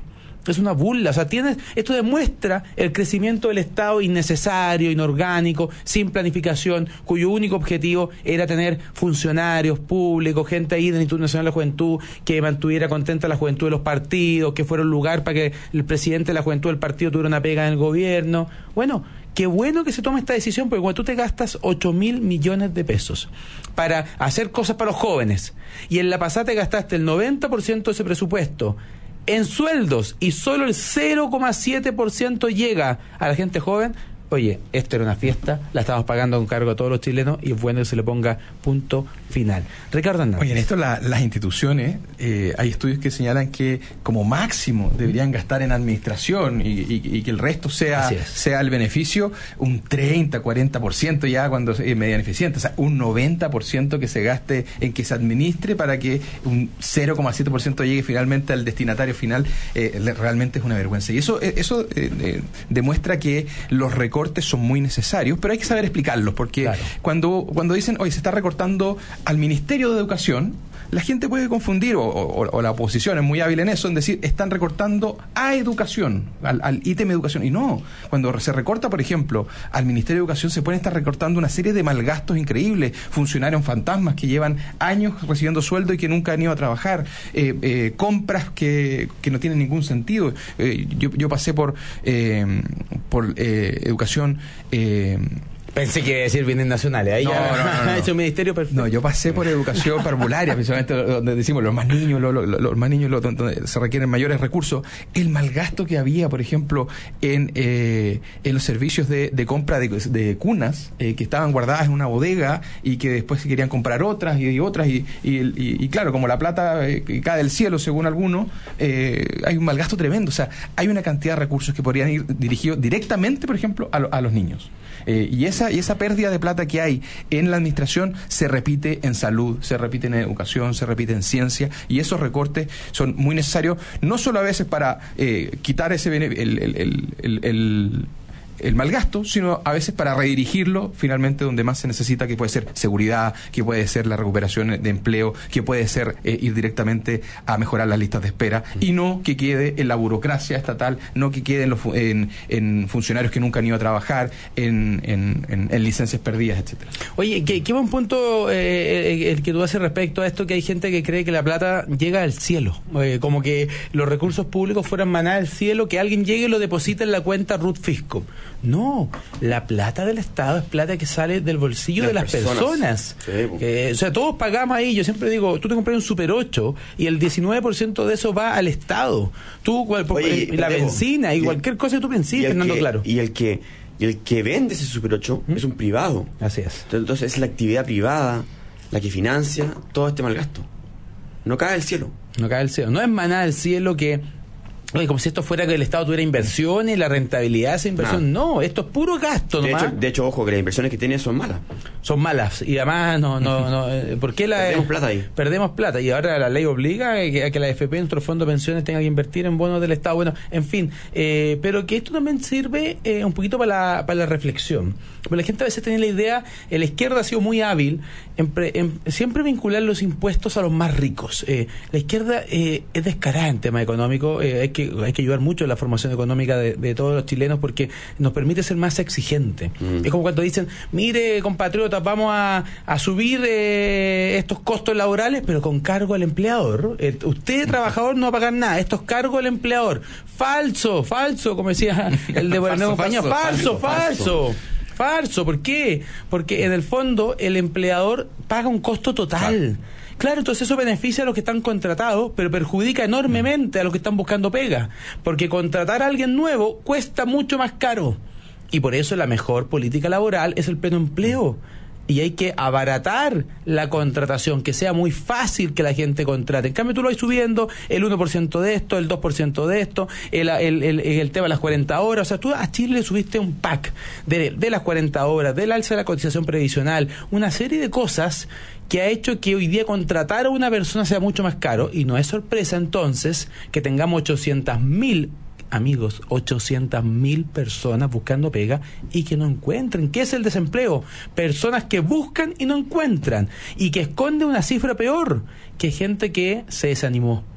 Es una burla. O sea, tienes, esto demuestra el crecimiento del Estado innecesario, inorgánico, sin planificación, cuyo único objetivo era tener funcionarios públicos, gente ahí del Instituto Nacional de la Juventud, que mantuviera contenta la juventud de los partidos, que fuera un lugar para que el presidente de la juventud del partido tuviera una pega en el gobierno. Bueno, qué bueno que se tome esta decisión, porque cuando tú te gastas ocho mil millones de pesos para hacer cosas para los jóvenes, y en la pasada te gastaste el noventa por ciento de ese presupuesto en sueldos y solo el cero coma siete por ciento llega a la gente joven, oye, esto era una fiesta, la estamos pagando con cargo a todos los chilenos y es bueno que se le ponga punto final. Ricardo Hernández. Oye, en esto la, las instituciones, eh, hay estudios que señalan que como máximo deberían gastar en administración y, y, y que el resto sea, sea el beneficio, un treinta, cuarenta por ciento ya cuando es median eficiente, o sea, un noventa por ciento que se gaste en que se administre para que un cero coma siete por ciento llegue finalmente al destinatario final, eh, realmente es una vergüenza. Y eso, eso eh, eh, demuestra que los recortes son muy necesarios, pero hay que saber explicarlos, porque claro. cuando, cuando dicen, oye, se está recortando al Ministerio de Educación, la gente puede confundir, o, o, o la oposición es muy hábil en eso, en decir, están recortando a educación, al, al ítem educación, y no, cuando se recorta, por ejemplo, al Ministerio de Educación, se pueden estar recortando una serie de malgastos increíbles, funcionarios fantasmas que llevan años recibiendo sueldo y que nunca han ido a trabajar, eh, eh, compras que, que no tienen ningún sentido. Eh, yo, yo pasé por, eh, por eh, educación... Eh, Pensé que iba a decir bienes nacionales. Ahí no, ya no, no, no. ha hecho un ministerio perfecto. No, yo pasé por educación parvularia, principalmente donde decimos los más niños, los, los, los más niños, los, donde se requieren mayores recursos. El malgasto que había, por ejemplo, en, eh, en los servicios de, de compra de, de cunas, eh, que estaban guardadas en una bodega y que después se querían comprar otras y, y otras. Y, y, y, y claro, como la plata eh, cae del cielo, según algunos, eh, hay un malgasto tremendo. O sea, hay una cantidad de recursos que podrían ir dirigidos directamente, por ejemplo, a, lo, a los niños. Eh, y esa y esa pérdida de plata que hay en la administración se repite en salud, se repite en educación, se repite en ciencia, y esos recortes son muy necesarios, no solo a veces para eh, quitar ese bene- el, el, el, el, el el mal gasto, sino a veces para redirigirlo finalmente donde más se necesita, que puede ser seguridad, que puede ser la recuperación de empleo, que puede ser eh, ir directamente a mejorar las listas de espera, y no que quede en la burocracia estatal, no que quede en, los, en, en funcionarios que nunca han ido a trabajar, en, en, en, en licencias perdidas, etcétera. Oye, qué, qué buen punto eh, el que tú haces respecto a esto, que hay gente que cree que la plata llega al cielo, eh, como que los recursos públicos fueran maná del cielo, que alguien llegue y lo deposita en la cuenta Ruth Fisco. No, la plata del Estado es plata que sale del bolsillo de, de las personas. personas. Sí, eh, o sea, todos pagamos ahí. Yo siempre digo, tú te compras un Super ocho y el diecinueve por ciento de eso va al Estado. Tú, cual, Oye, la pero, benzina y, y cualquier cosa que tú penses, Fernando, que, claro. Y el que y el que vende ese Super ocho ¿Mm? es un privado. Así es. Entonces es la actividad privada la que financia todo este mal gasto. No cae del cielo. No cae del cielo. No es maná del cielo que... Oye, como si esto fuera que el Estado tuviera inversiones, la rentabilidad de esa inversión. Ah. No, esto es puro gasto de nomás. Hecho, de hecho, ojo, que las inversiones que tiene son malas. Son malas. Y además, no, no, no. ¿Por qué la... Perdemos plata ahí. Perdemos plata. Y ahora la ley obliga a que, a que la A F P, nuestro fondo de pensiones, tenga que invertir en bonos del Estado. Bueno, en fin. Eh, pero que esto también sirve eh, un poquito para la, para la reflexión. Porque la gente a veces tiene la idea, la izquierda ha sido muy hábil en, pre, en siempre vincular los impuestos a los más ricos. Eh, la izquierda eh, es descarada en tema económico. Eh, hay que hay que ayudar mucho en la formación económica de, de todos los chilenos, porque nos permite ser más exigentes. Mm. Es como cuando dicen, mire, compatriotas, vamos a, a subir eh, estos costos laborales, pero con cargo al empleador. Eh, usted, trabajador, no va a pagar nada. Esto es cargo al empleador. Falso, falso, como decía el de Buena Compañía. Falso, falso, falso. falso. falso. Falso, ¿por qué? Porque en el fondo el empleador paga un costo total. Claro. Claro, entonces eso beneficia a los que están contratados, pero perjudica enormemente a los que están buscando pega, porque contratar a alguien nuevo cuesta mucho más caro. Y por eso la mejor política laboral es el pleno empleo. Y hay que abaratar la contratación, que sea muy fácil que la gente contrate. En cambio, tú lo vas subiendo el uno por ciento de esto, el dos por ciento de esto, el, el, el, el tema de las cuarenta horas. O sea, tú a Chile le subiste un pack de, de las cuarenta horas, del alza de la cotización previsional, una serie de cosas que ha hecho que hoy día contratar a una persona sea mucho más caro. Y no es sorpresa entonces que tengamos ochocientas mil amigos, ochocientas mil personas buscando pega y que no encuentren. ¿Qué es el desempleo? Personas que buscan y no encuentran, y que esconde una cifra peor, que gente que se desanimó,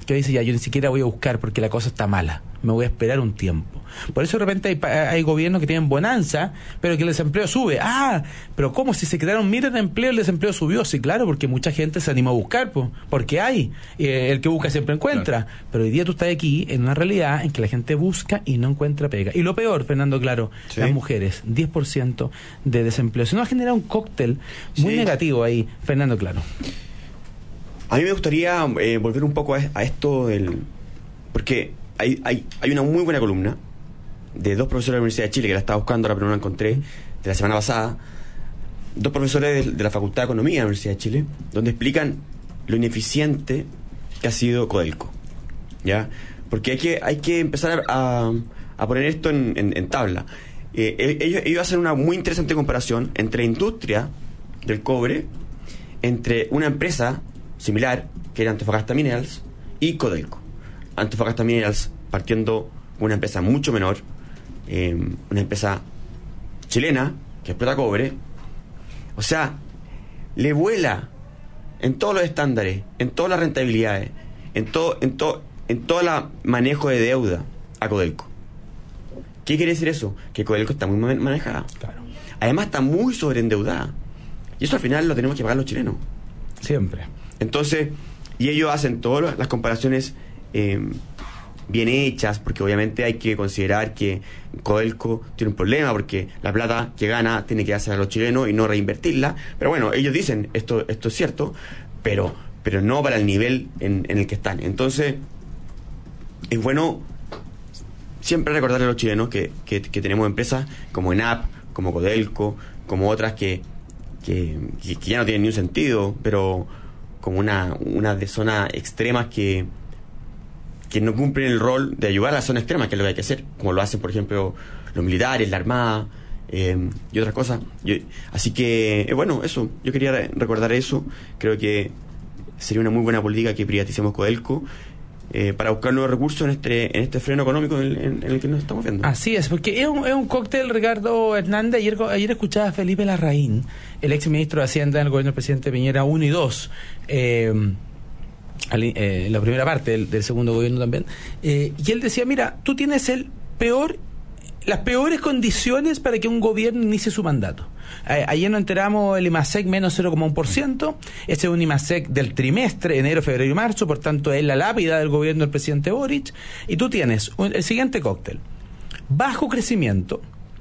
que dice, ya, yo ni siquiera voy a buscar porque la cosa está mala, me voy a esperar un tiempo. Por eso de repente hay, hay gobiernos que tienen bonanza, pero que el desempleo sube. Ah, pero ¿cómo? Si se crearon miles de empleos, el desempleo subió. Sí, claro, porque mucha gente se animó a buscar, po, porque hay, eh, el que busca siempre encuentra. Claro. Pero hoy día tú estás aquí en una realidad en que la gente busca y no encuentra pega. Y lo peor, Fernando Claro, ¿sí? Las mujeres, diez por ciento de desempleo. Se nos ha generado un cóctel muy sí. negativo ahí, Fernando Claro. A mí me gustaría eh, volver un poco a, a esto del... Porque hay, hay, hay una muy buena columna de dos profesores de la Universidad de Chile, que la estaba buscando ahora pero no la encontré, de la semana pasada, dos profesores de, de la Facultad de Economía de la Universidad de Chile, donde explican lo ineficiente que ha sido Codelco, ¿ya? Porque hay que, hay que empezar a, a poner esto en, en, en tabla. Eh, ellos, ellos hacen una muy interesante comparación entre industria del cobre, entre una empresa similar, que era Antofagasta Minerals, y Codelco. Antofagasta Minerals partiendo una empresa mucho menor, eh, una empresa chilena que explota cobre, o sea, le vuela en todos los estándares, en todas las rentabilidades, en todo, en todo, en todo el manejo de deuda a Codelco. ¿Qué quiere decir eso? Que Codelco está muy manejada. Claro. Además está muy sobreendeudada. Y eso al final lo tenemos que pagar los chilenos. Siempre. Entonces, y ellos hacen todas las comparaciones eh, bien hechas, porque obviamente hay que considerar que Codelco tiene un problema, porque la plata que gana tiene que darse a los chilenos y no reinvertirla. Pero bueno, ellos dicen, esto esto es cierto, pero pero no para el nivel en, en el que están. Entonces, es bueno siempre recordarle a los chilenos que, que, que tenemos empresas como ENAP, como Codelco, como otras que, que, que ya no tienen ni un sentido, pero como una, una de zonas extremas que, que no cumplen el rol de ayudar a las zonas extremas, que es lo que hay que hacer, como lo hacen, por ejemplo, los militares, la Armada eh, y otras cosas. Yo, así que, eh, bueno, eso, yo quería re- recordar eso. Creo que sería una muy buena política que privaticemos Codelco eh, para buscar nuevos recursos en este en este freno económico en, en, en el que nos estamos viendo. Así es, porque es un, es un cóctel, Ricardo Hernández. Ayer, ayer escuchaba a Felipe Larraín, el ex ministro de Hacienda en el gobierno del presidente Piñera uno y dos, eh, al, eh, en la primera parte del, del segundo gobierno también, eh, y él decía, mira, tú tienes el peor las peores condiciones para que un gobierno inicie su mandato. A, ayer nos enteramos el IMASEC menos cero coma uno por ciento, ese es un IMASEC del trimestre, enero, febrero y marzo, por tanto es la lápida del gobierno del presidente Boric, y tú tienes un, el siguiente cóctel: bajo crecimiento,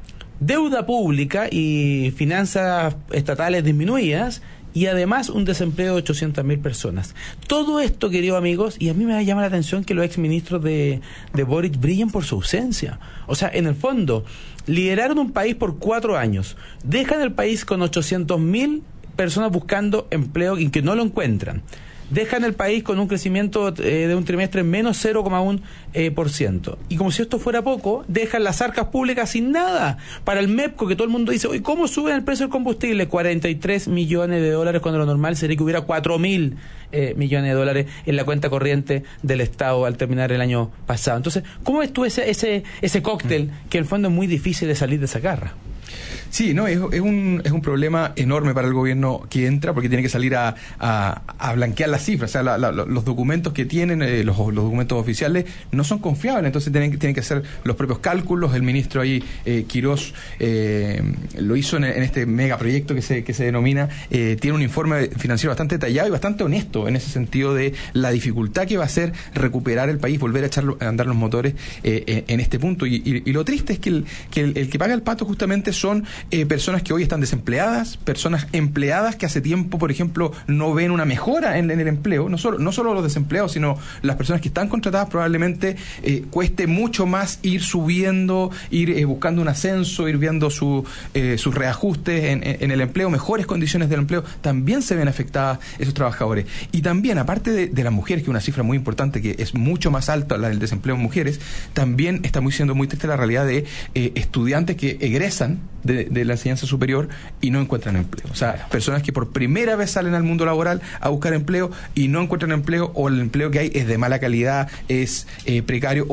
deuda pública y finanzas estatales disminuidas, y además un desempleo de ochocientas mil personas. Todo esto, queridos amigos, y a mí me llama la atención que los exministros de, de Boric brillen por su ausencia. O sea, en el fondo, lideraron un país por cuatro años, dejan el país con ochocientos mil personas buscando empleo y que no lo encuentran. Dejan el país con un crecimiento eh, de un trimestre menos cero coma uno por ciento. Y como si esto fuera poco, dejan las arcas públicas sin nada. Para el MEPCO, que todo el mundo dice, oye, ¿cómo suben el precio del combustible? cuarenta y tres millones de dólares, cuando lo normal sería que hubiera cuatro mil eh, millones de dólares en la cuenta corriente del Estado al terminar el año pasado. Entonces, ¿cómo ves tú ese, ese, ese cóctel que en el fondo es muy difícil de salir de esa garra? Sí, no, es, es, un, es un problema enorme para el gobierno que entra, porque tiene que salir a, a, a blanquear las cifras. O sea, la, la, los documentos que tienen, eh, los, los documentos oficiales, no son confiables, entonces tienen, tienen que hacer los propios cálculos. El ministro ahí, eh, Quirós, eh, lo hizo en, en este megaproyecto que se, que se denomina, eh, tiene un informe financiero bastante detallado y bastante honesto en ese sentido de la dificultad que va a ser recuperar el país, volver a echar a andar los motores eh, en, en este punto. Y, y, y lo triste es que el, que el, el que paga el pato justamente son Eh, personas que hoy están desempleadas, personas empleadas que hace tiempo, por ejemplo, no ven una mejora en, en el empleo, no solo, no solo los desempleados, sino las personas que están contratadas. Probablemente eh, cueste mucho más ir subiendo, ir eh, buscando un ascenso, ir viendo su, eh, sus reajustes en, en, en el empleo, mejores condiciones del empleo. También se ven afectadas esos trabajadores. Y también, aparte de, de las mujeres, que es una cifra muy importante, que es mucho más alta la del desempleo en mujeres, también está muy siendo muy triste la realidad de eh, estudiantes que egresan de, de la enseñanza superior y no encuentran empleo. O sea, personas que por primera vez salen al mundo laboral a buscar empleo y no encuentran empleo, o el empleo que hay es de mala calidad, es eh, precario, o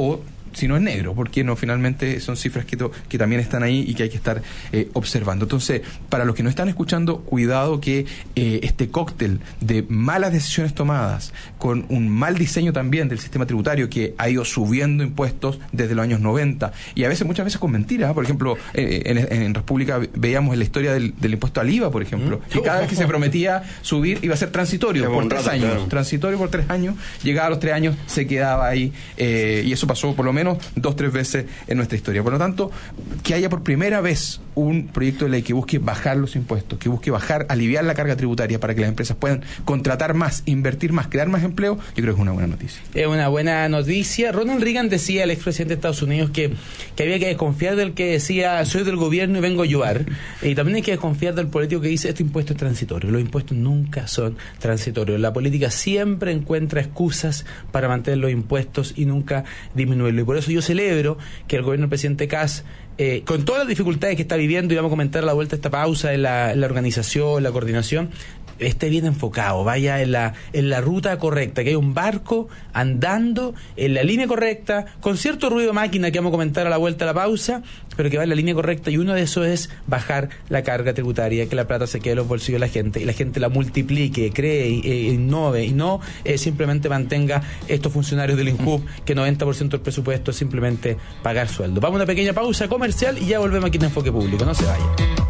si no es negro, porque no, finalmente son cifras que, to, que también están ahí y que hay que estar eh, observando. Entonces, para los que no están escuchando, cuidado que eh, este cóctel de malas decisiones tomadas, con un mal diseño también del sistema tributario que ha ido subiendo impuestos desde los años noventa, y a veces, muchas veces con mentiras. Por ejemplo, eh, en, en República veíamos la historia del, del impuesto al I V A, por ejemplo, ¿Mm? que cada vez que se prometía subir iba a ser transitorio, por tres años, claro. transitorio por tres años, llegaba a los tres años, se quedaba ahí, eh, y eso pasó por lo menos dos, tres veces en nuestra historia. Por lo tanto, que haya por primera vez un proyecto de ley que busque bajar los impuestos, que busque bajar, aliviar la carga tributaria para que las empresas puedan contratar más, invertir más, crear más empleo, yo creo que es una buena noticia. Es una buena noticia. Ronald Reagan decía, el expresidente de Estados Unidos, que, que había que desconfiar del que decía soy del gobierno y vengo a ayudar, y también hay que desconfiar del político que dice este impuesto es transitorio. Los impuestos nunca son transitorios. La política siempre encuentra excusas para mantener los impuestos y nunca disminuirlo, y por eso yo celebro que el gobierno del presidente Kass, Eh, con todas las dificultades que está viviendo, y vamos a comentar a la vuelta de esta pausa, en la, en la organización, la coordinación, esté bien enfocado, vaya en la, en la ruta correcta, que hay un barco andando en la línea correcta, con cierto ruido de máquina que vamos a comentar a la vuelta de la pausa, pero que va en la línea correcta, y uno de esos es bajar la carga tributaria, que la plata se quede en los bolsillos de la gente, y la gente la multiplique, cree, eh, innove, y no eh, simplemente mantenga estos funcionarios del INJUB, que noventa por ciento del presupuesto es simplemente pagar sueldo. Vamos a una pequeña pausa comercial y ya volvemos aquí en Enfoque Público, no se vaya.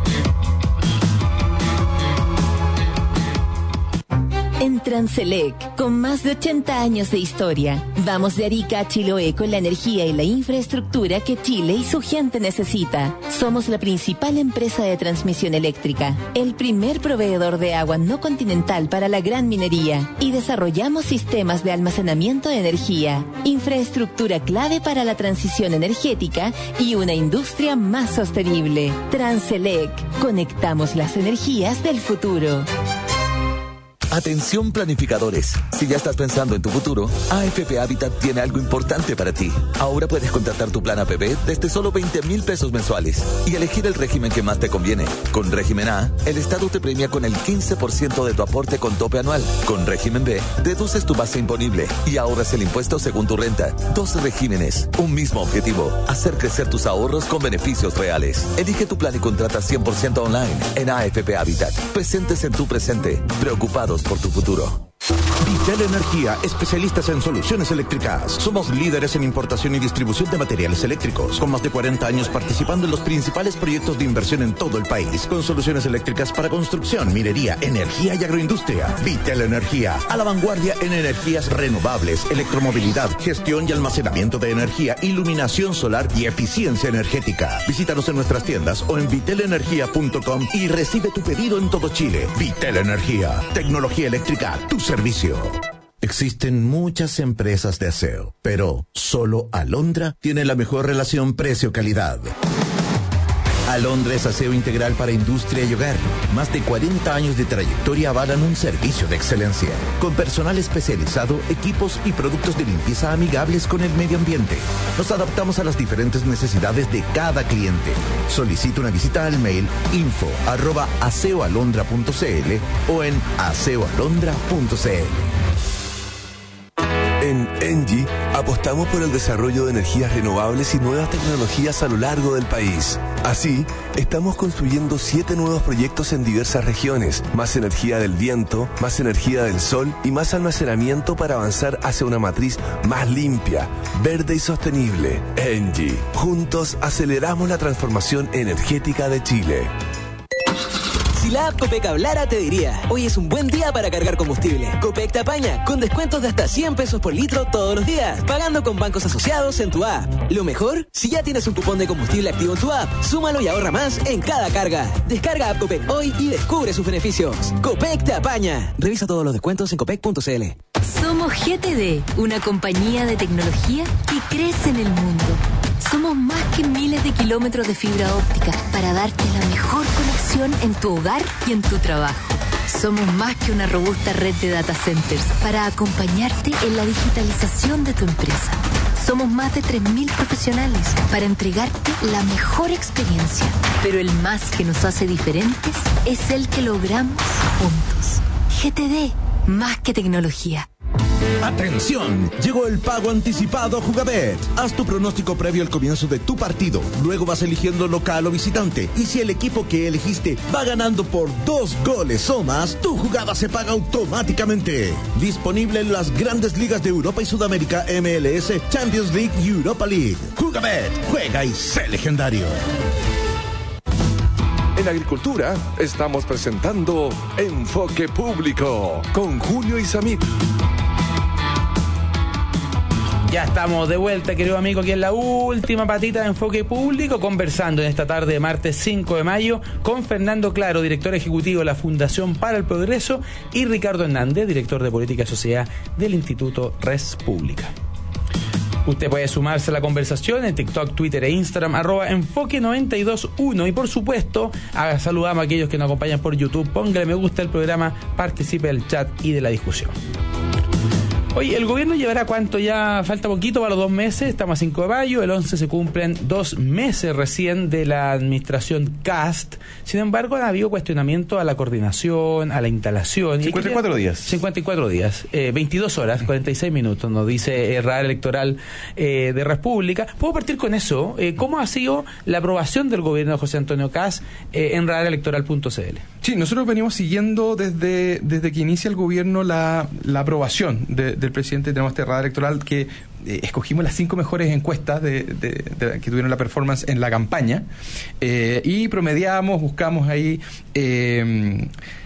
En Transelec, con más de ochenta años de historia, vamos de Arica a Chiloé con la energía y la infraestructura que Chile y su gente necesita. Somos la principal empresa de transmisión eléctrica, el primer proveedor de agua no continental para la gran minería, y desarrollamos sistemas de almacenamiento de energía, infraestructura clave para la transición energética y una industria más sostenible. Transelec, conectamos las energías del futuro. Atención planificadores, si ya estás pensando en tu futuro, A F P Habitat tiene algo importante para ti. Ahora puedes contratar tu plan A P B desde solo veinte mil pesos mensuales y elegir el régimen que más te conviene. Con régimen A, el Estado te premia con el quince por ciento de tu aporte con tope anual. Con régimen B, deduces tu base imponible y ahorras el impuesto según tu renta. Dos regímenes, un mismo objetivo, hacer crecer tus ahorros con beneficios reales. Elige tu plan y contrata cien por ciento online en A F P Habitat. Presentes en tu presente, preocupados por tu futuro. Vitel Energía, especialistas en soluciones eléctricas. Somos líderes en importación y distribución de materiales eléctricos, con más de cuarenta años participando en los principales proyectos de inversión en todo el país, con soluciones eléctricas para construcción, minería, energía y agroindustria. Vitel Energía, a la vanguardia en energías renovables, electromovilidad, gestión y almacenamiento de energía, iluminación solar y eficiencia energética. Visítanos en nuestras tiendas o en vitel energía punto com y recibe tu pedido en todo Chile. Vitel Energía, tecnología eléctrica, tu servicio. Existen muchas empresas de aseo, pero solo Alondra tiene la mejor relación precio-calidad. Alondra es aseo integral para industria y hogar. Más de cuarenta años de trayectoria avalan un servicio de excelencia, con personal especializado, equipos y productos de limpieza amigables con el medio ambiente. Nos adaptamos a las diferentes necesidades de cada cliente. Solicita una visita al mail info arroba aseoalondra punto cl o en aseoalondra punto cl. En Engie apostamos por el desarrollo de energías renovables y nuevas tecnologías a lo largo del país. Así, estamos construyendo siete nuevos proyectos en diversas regiones, más energía del viento, más energía del sol y más almacenamiento para avanzar hacia una matriz más limpia, verde y sostenible. Engie, juntos aceleramos la transformación energética de Chile. Si la app Copec hablara, te diría, hoy es un buen día para cargar combustible. Copec te apaña, con descuentos de hasta cien pesos por litro todos los días, pagando con bancos asociados en tu app. Lo mejor, si ya tienes un cupón de combustible activo en tu app, súmalo y ahorra más en cada carga. Descarga app Copec hoy y descubre sus beneficios. Copec te apaña. Revisa todos los descuentos en copec punto cl. Somos G T D, una compañía de tecnología que crece en el mundo. Somos más que miles de kilómetros de fibra óptica para darte la mejor conexión en tu hogar y en tu trabajo. Somos más que una robusta red de data centers para acompañarte en la digitalización de tu empresa. Somos más de tres mil profesionales para entregarte la mejor experiencia. Pero el más que nos hace diferentes es el que logramos juntos. G T D, más que tecnología. ¡Atención! Llegó el pago anticipado Jugabet. Haz tu pronóstico previo al comienzo de tu partido. Luego vas eligiendo local o visitante. Y si el equipo que elegiste va ganando por dos goles o más, tu jugada se paga automáticamente. Disponible en las grandes ligas de Europa y Sudamérica, M L S, Champions League y Europa League. Jugabet. Juega y sé legendario. En Agricultura estamos presentando Enfoque Público con Julio Isamit. Ya estamos de vuelta, querido amigo, aquí en la última patita de Enfoque Público, conversando en esta tarde de martes cinco de mayo con Fernando Claro, director ejecutivo de la Fundación para el Progreso, y Ricardo Hernández, director de Política y Sociedad del Instituto Res Pública. Usted puede sumarse a la conversación en TikTok, Twitter e Instagram, arroba enfoque noventa y dos uno. Y por supuesto, a, saludamos a aquellos que nos acompañan por YouTube. Póngale me gusta al programa, participe del chat y de la discusión. Oye, ¿el gobierno llevará cuánto? Ya falta poquito para los dos meses, estamos a cinco de mayo, el once se cumplen dos meses recién de la administración Cast. Sin embargo, ha habido cuestionamiento a la coordinación, a la instalación. cincuenta y cuatro días. cincuenta y cuatro días, eh, veintidós horas, cuarenta y seis minutos, nos dice el radar electoral eh, de República. Puedo partir con eso. Eh, ¿Cómo ha sido la aprobación del gobierno de José Antonio Cast eh, en radar electoral punto c l? Sí, nosotros venimos siguiendo desde, desde que inicia el gobierno la, la aprobación de, del presidente. Tenemos este radar electoral que eh, escogimos las cinco mejores encuestas de, de, de, que tuvieron la performance en la campaña eh, y promediamos, buscamos ahí eh,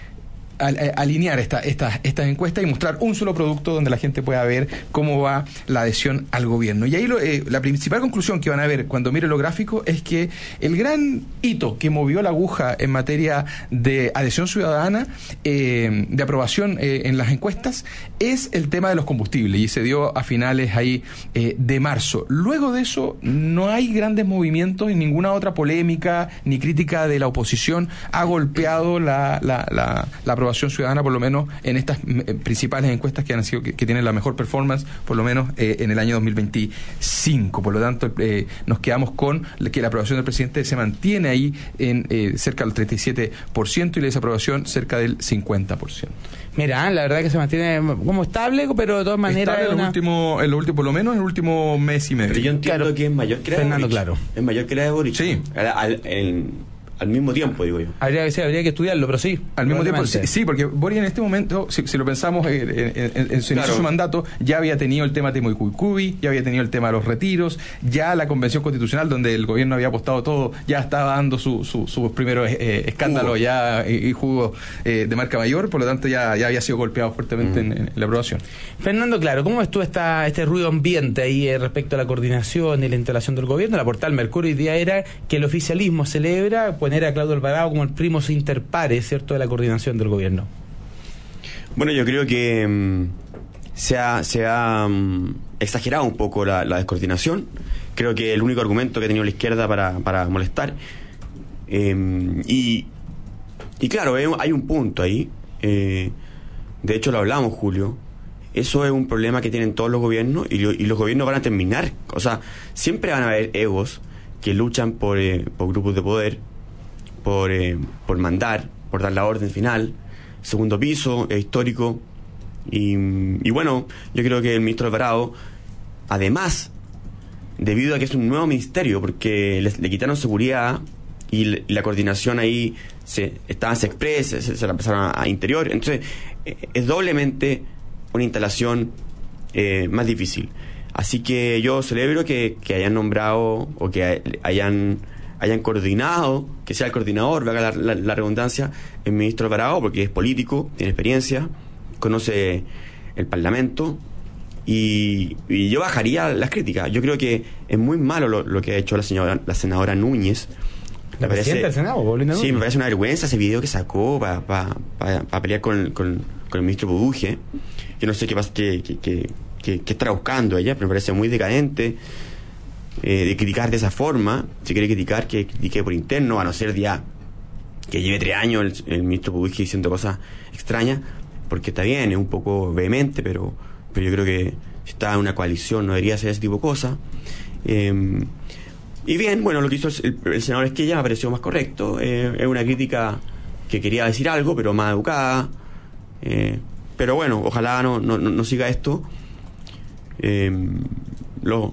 al, alinear esta, esta, estas encuestas y mostrar un solo producto donde la gente pueda ver cómo va la adhesión al gobierno. Y ahí lo, eh, la principal conclusión que van a ver cuando miren los gráficos es que el gran hito que movió la aguja en materia de adhesión ciudadana, eh, de aprobación eh, en las encuestas, es el tema de los combustibles, y se dio a finales ahí eh, de marzo. Luego de eso no hay grandes movimientos y ninguna otra polémica ni crítica de la oposición ha golpeado la, la, la, la aprobación ciudadana, por lo menos en estas eh, principales encuestas que han sido que, que tienen la mejor performance, por lo menos eh, en el año dos mil veinticinco. Por lo tanto, eh, nos quedamos con que la aprobación del presidente se mantiene ahí en eh, cerca del treinta y siete por ciento y la desaprobación cerca del cincuenta por ciento. Mira, la verdad que se mantiene como estable, pero de todas maneras estable en, una... el último, en lo último, por lo menos en el último mes y medio. Pero yo entiendo Claro. que es mayor que la de Fernando, Boric. claro. Es mayor que la de Boric. Sí. Al, al, en- al mismo tiempo, digo yo. Habría que, sí, habría que estudiarlo, pero sí. Al mismo tiempo, sí, probablemente. sí, porque Boric en este momento, si, si lo pensamos eh, en, en, en su inicio Claro. de su mandato, ya había tenido el tema Temucuicui, ya había tenido el tema de los retiros, ya la convención constitucional donde el gobierno había apostado todo, ya estaba dando sus su, su primeros eh, escándalos Jugo. ya y, y jugo eh, de marca mayor, por lo tanto ya, ya había sido golpeado fuertemente mm. en, en la aprobación. Fernando, claro, ¿cómo ves tú esta, este ruido ambiente ahí eh, respecto a la coordinación y la instalación del gobierno? La portal Mercurio hoy día era que el oficialismo celebra poner a Claudio Alvarado como el primo inter pares, ¿cierto?, de la coordinación del gobierno. Bueno, yo creo que mm, se ha, se ha mm, exagerado un poco la, la descoordinación. Creo que el único argumento que ha tenido la izquierda para, para molestar. Eh, y, y claro, eh, hay un punto ahí. Eh, de hecho, lo hablamos, Julio. Eso es un problema que tienen todos los gobiernos y, lo, y los gobiernos van a terminar. O sea, siempre van a haber egos que luchan por, eh, por grupos de poder, por, eh, por mandar, por dar la orden final. Segundo piso, es histórico. Y, y bueno, yo creo que el ministro Alvarado, además, debido a que es un nuevo ministerio, porque le, le quitaron seguridad y, le, y la coordinación ahí se estaba en Sexpress, se, se la pasaron a, a Interior, entonces eh, es doblemente una instalación eh, más difícil. Así que yo celebro que, que hayan nombrado o que hayan hayan coordinado, que sea el coordinador, valga la, la, la redundancia, el ministro Alvarado, porque es político, tiene experiencia, conoce el Parlamento, y, y yo bajaría las críticas. Yo creo que es muy malo lo, lo que ha hecho la señora la senadora Núñez. La me presidenta parece, del Senado, Paulina Núñez. Sí, me parece una vergüenza ese video que sacó para pa, pa, pa pelear con, con, con el ministro Buduje. Yo no sé qué, qué, qué, qué, qué, qué estará buscando ella, pero me parece muy decadente. Eh, de criticar de esa forma. Si quiere criticar, que critique por interno, a no ser ya que lleve tres años el, el ministro Pudujque diciendo cosas extrañas, porque está bien, es un poco vehemente, pero, pero yo creo que si está en una coalición no debería hacer ese tipo de cosas. Eh, y bien, bueno, lo que hizo el, el senador Esquella me pareció más correcto. Eh, es una crítica que quería decir algo, pero más educada. Eh, pero bueno, ojalá no, no, no siga esto. Eh, lo,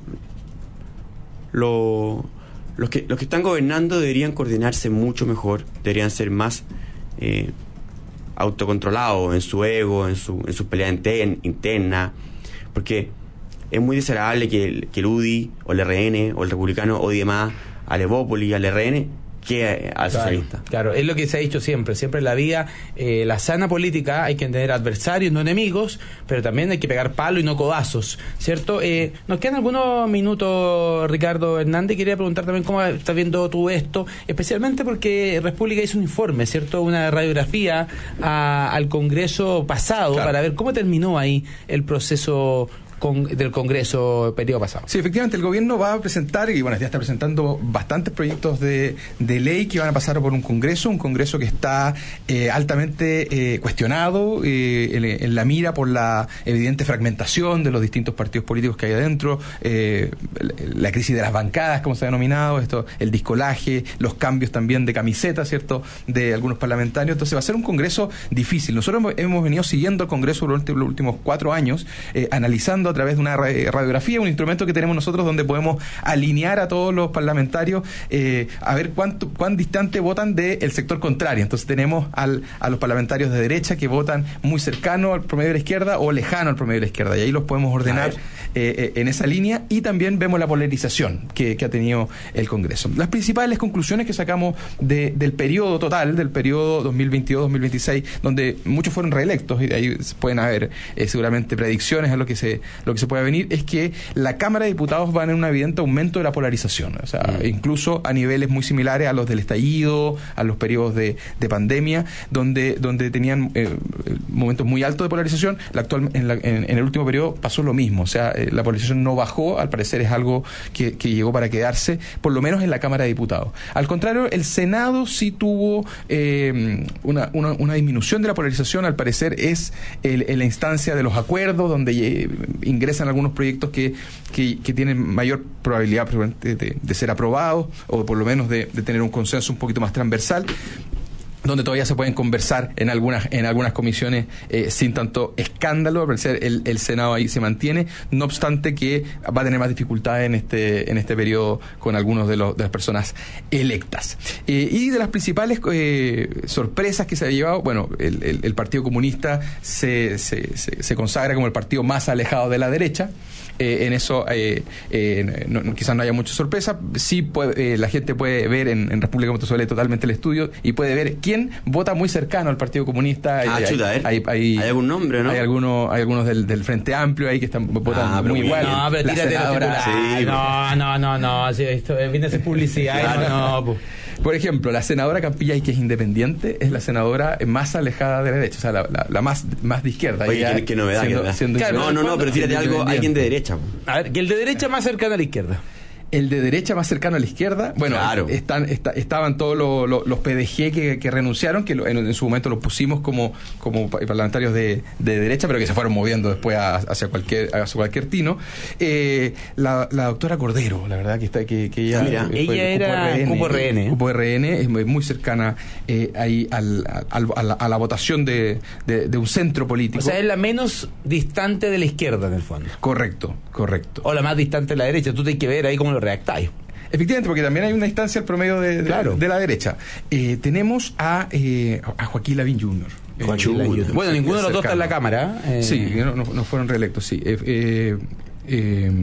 lo, los, que, los que están gobernando deberían coordinarse mucho mejor, deberían ser más eh, autocontrolados en su ego, en su, en su pelea inter, interna, porque es muy desagradable que el, que el U D I o el R N o el republicano odie más al Evópoli, al R N, que al claro, socialista. Claro, es lo que se ha dicho siempre, siempre en la vida, eh, la sana política hay que tener adversarios, no enemigos, pero también hay que pegar palo y no codazos, ¿cierto? Eh, nos quedan algunos minutos, Ricardo Hernández, quería preguntar también cómo estás viendo tú esto, especialmente porque República hizo un informe, ¿cierto? Una radiografía a, al Congreso pasado, claro, para ver cómo terminó ahí el proceso Con, del Congreso periodo pasado. Sí, efectivamente, el gobierno va a presentar, y bueno, ya está presentando bastantes proyectos de, de ley que van a pasar por un Congreso, un Congreso que está eh, altamente eh, cuestionado, eh, en, en la mira por la evidente fragmentación de los distintos partidos políticos que hay adentro, eh, la crisis de las bancadas, como se ha denominado, esto, el discolaje, los cambios también de camiseta, ¿cierto?, de algunos parlamentarios. Entonces va a ser un Congreso difícil. Nosotros hemos, hemos venido siguiendo el Congreso durante los últimos cuatro años, eh, analizando a través de una radiografía, un instrumento que tenemos nosotros donde podemos alinear a todos los parlamentarios eh, a ver cuánto, cuán distante votan del sector contrario. Entonces tenemos al, a los parlamentarios de derecha que votan muy cercano al promedio de la izquierda o lejano al promedio de la izquierda, y ahí los podemos ordenar eh, eh, en esa línea, y también vemos la polarización que, que ha tenido el Congreso. Las principales conclusiones que sacamos de, del periodo total, del periodo dos mil veintidós dos mil veintiséis, donde muchos fueron reelectos, y de ahí pueden haber eh, seguramente predicciones a lo que se lo que se puede venir, es que la Cámara de Diputados va a tener un evidente aumento de la polarización, o sea, mm. incluso a niveles muy similares a los del estallido, a los periodos de, de pandemia, donde donde tenían eh, momentos muy altos de polarización. La actual, en, la, en, en el último periodo pasó lo mismo, o sea, eh, la polarización no bajó, al parecer es algo que, que llegó para quedarse, por lo menos en la Cámara de Diputados. Al contrario, el Senado sí tuvo eh, una, una, una disminución de la polarización, al parecer es el, en la instancia de los acuerdos, donde eh, ingresan algunos proyectos que, que, que tienen mayor probabilidad de, de, de ser aprobados, o por lo menos de, de tener un consenso un poquito más transversal, donde todavía se pueden conversar en algunas en algunas comisiones eh, sin tanto escándalo. Al parecer el, el Senado ahí se mantiene, no obstante que va a tener más dificultades en este en este periodo con algunos de, los, de las personas electas. Eh, y de las principales eh, sorpresas que se ha llevado, bueno, el, el, el Partido Comunista se, se, se, se consagra como el partido más alejado de la derecha. Eh, en eso eh, eh, no, no, quizás no haya mucha sorpresa. Sí puede, eh, la gente puede ver en, en República Montesole totalmente el estudio y puede ver quién vota muy cercano al Partido Comunista. Ah, hay, chuta, hay, hay, hay, hay algún nombre, ¿no? Hay algunos, hay algunos del, del Frente Amplio ahí que están votando ah, muy igual. No, pero la tírate senadora, sí, no, no, no, no, sí, esto viene a ser publicidad. Claro. No, no, pues. Por ejemplo, la senadora Campillay, que es independiente, es la senadora más alejada de la derecha, o sea, la, la, la más, más de izquierda. Oye, qué, qué novedad. Siendo, siendo claro, no, no, no, pero tírate algo, alguien de derecha. A ver, que el de derecha más cercano a la izquierda. El de derecha más cercano a la izquierda, bueno, claro. están, está, estaban todos los, los, los P D G que, que renunciaron, que lo, en, en su momento los pusimos como, como parlamentarios de, de derecha, pero que se fueron moviendo después a, hacia cualquier hacia cualquier tino. Eh, la, la doctora Cordero, la verdad que está que, que ella, ah, mira, ella era Cupo R N. Cupo R N, es muy cercana eh, ahí al, al, a, la, a la votación de, de, de un centro político. O sea, es la menos distante de la izquierda, en el fondo. Correcto, correcto. O la más distante de la derecha. Tú tienes que ver ahí cómo lo reactáis. Efectivamente, porque también hay una distancia al promedio de, de, claro. de la derecha. Eh, tenemos a, eh, a Joaquín Lavín junior Joaquín Lavín junior Bueno, ninguno de los dos está en la Cámara. Eh. Sí, no, no, no fueron reelectos, sí. Eh, eh, eh,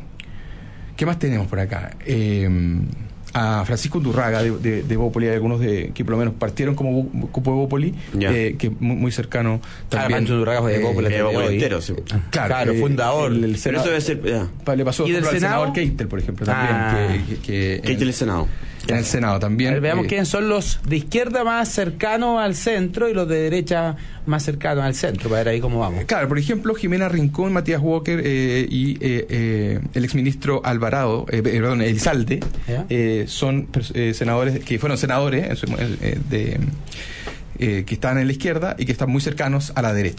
¿Qué más tenemos por acá? Eh, a Francisco Undurraga de, de, de Bópoli, hay algunos de, que por lo menos partieron como cupo de Bópoli, eh, que muy, muy cercano también. Ah, Undurraga fue de Bópoli, eh, Bópoli entero, sí. Claro, claro eh, fundador. El, el Pero eso debe ser... Ya. Le pasó ¿Y del al Senado? senador Keitel, por ejemplo, también. Ah. Que, que, que, Keitel el Senado. En el Senado también. A ver, veamos eh, quiénes son los de izquierda más cercanos al centro y los de derecha más cercanos al centro, para ver ahí cómo vamos. Claro, por ejemplo, Jimena Rincón, Matías Walker eh, y eh, eh, el exministro Alvarado, eh, perdón, Elizalde, eh, son eh, senadores que fueron senadores eh, de, eh, que están en la izquierda y que están muy cercanos a la derecha.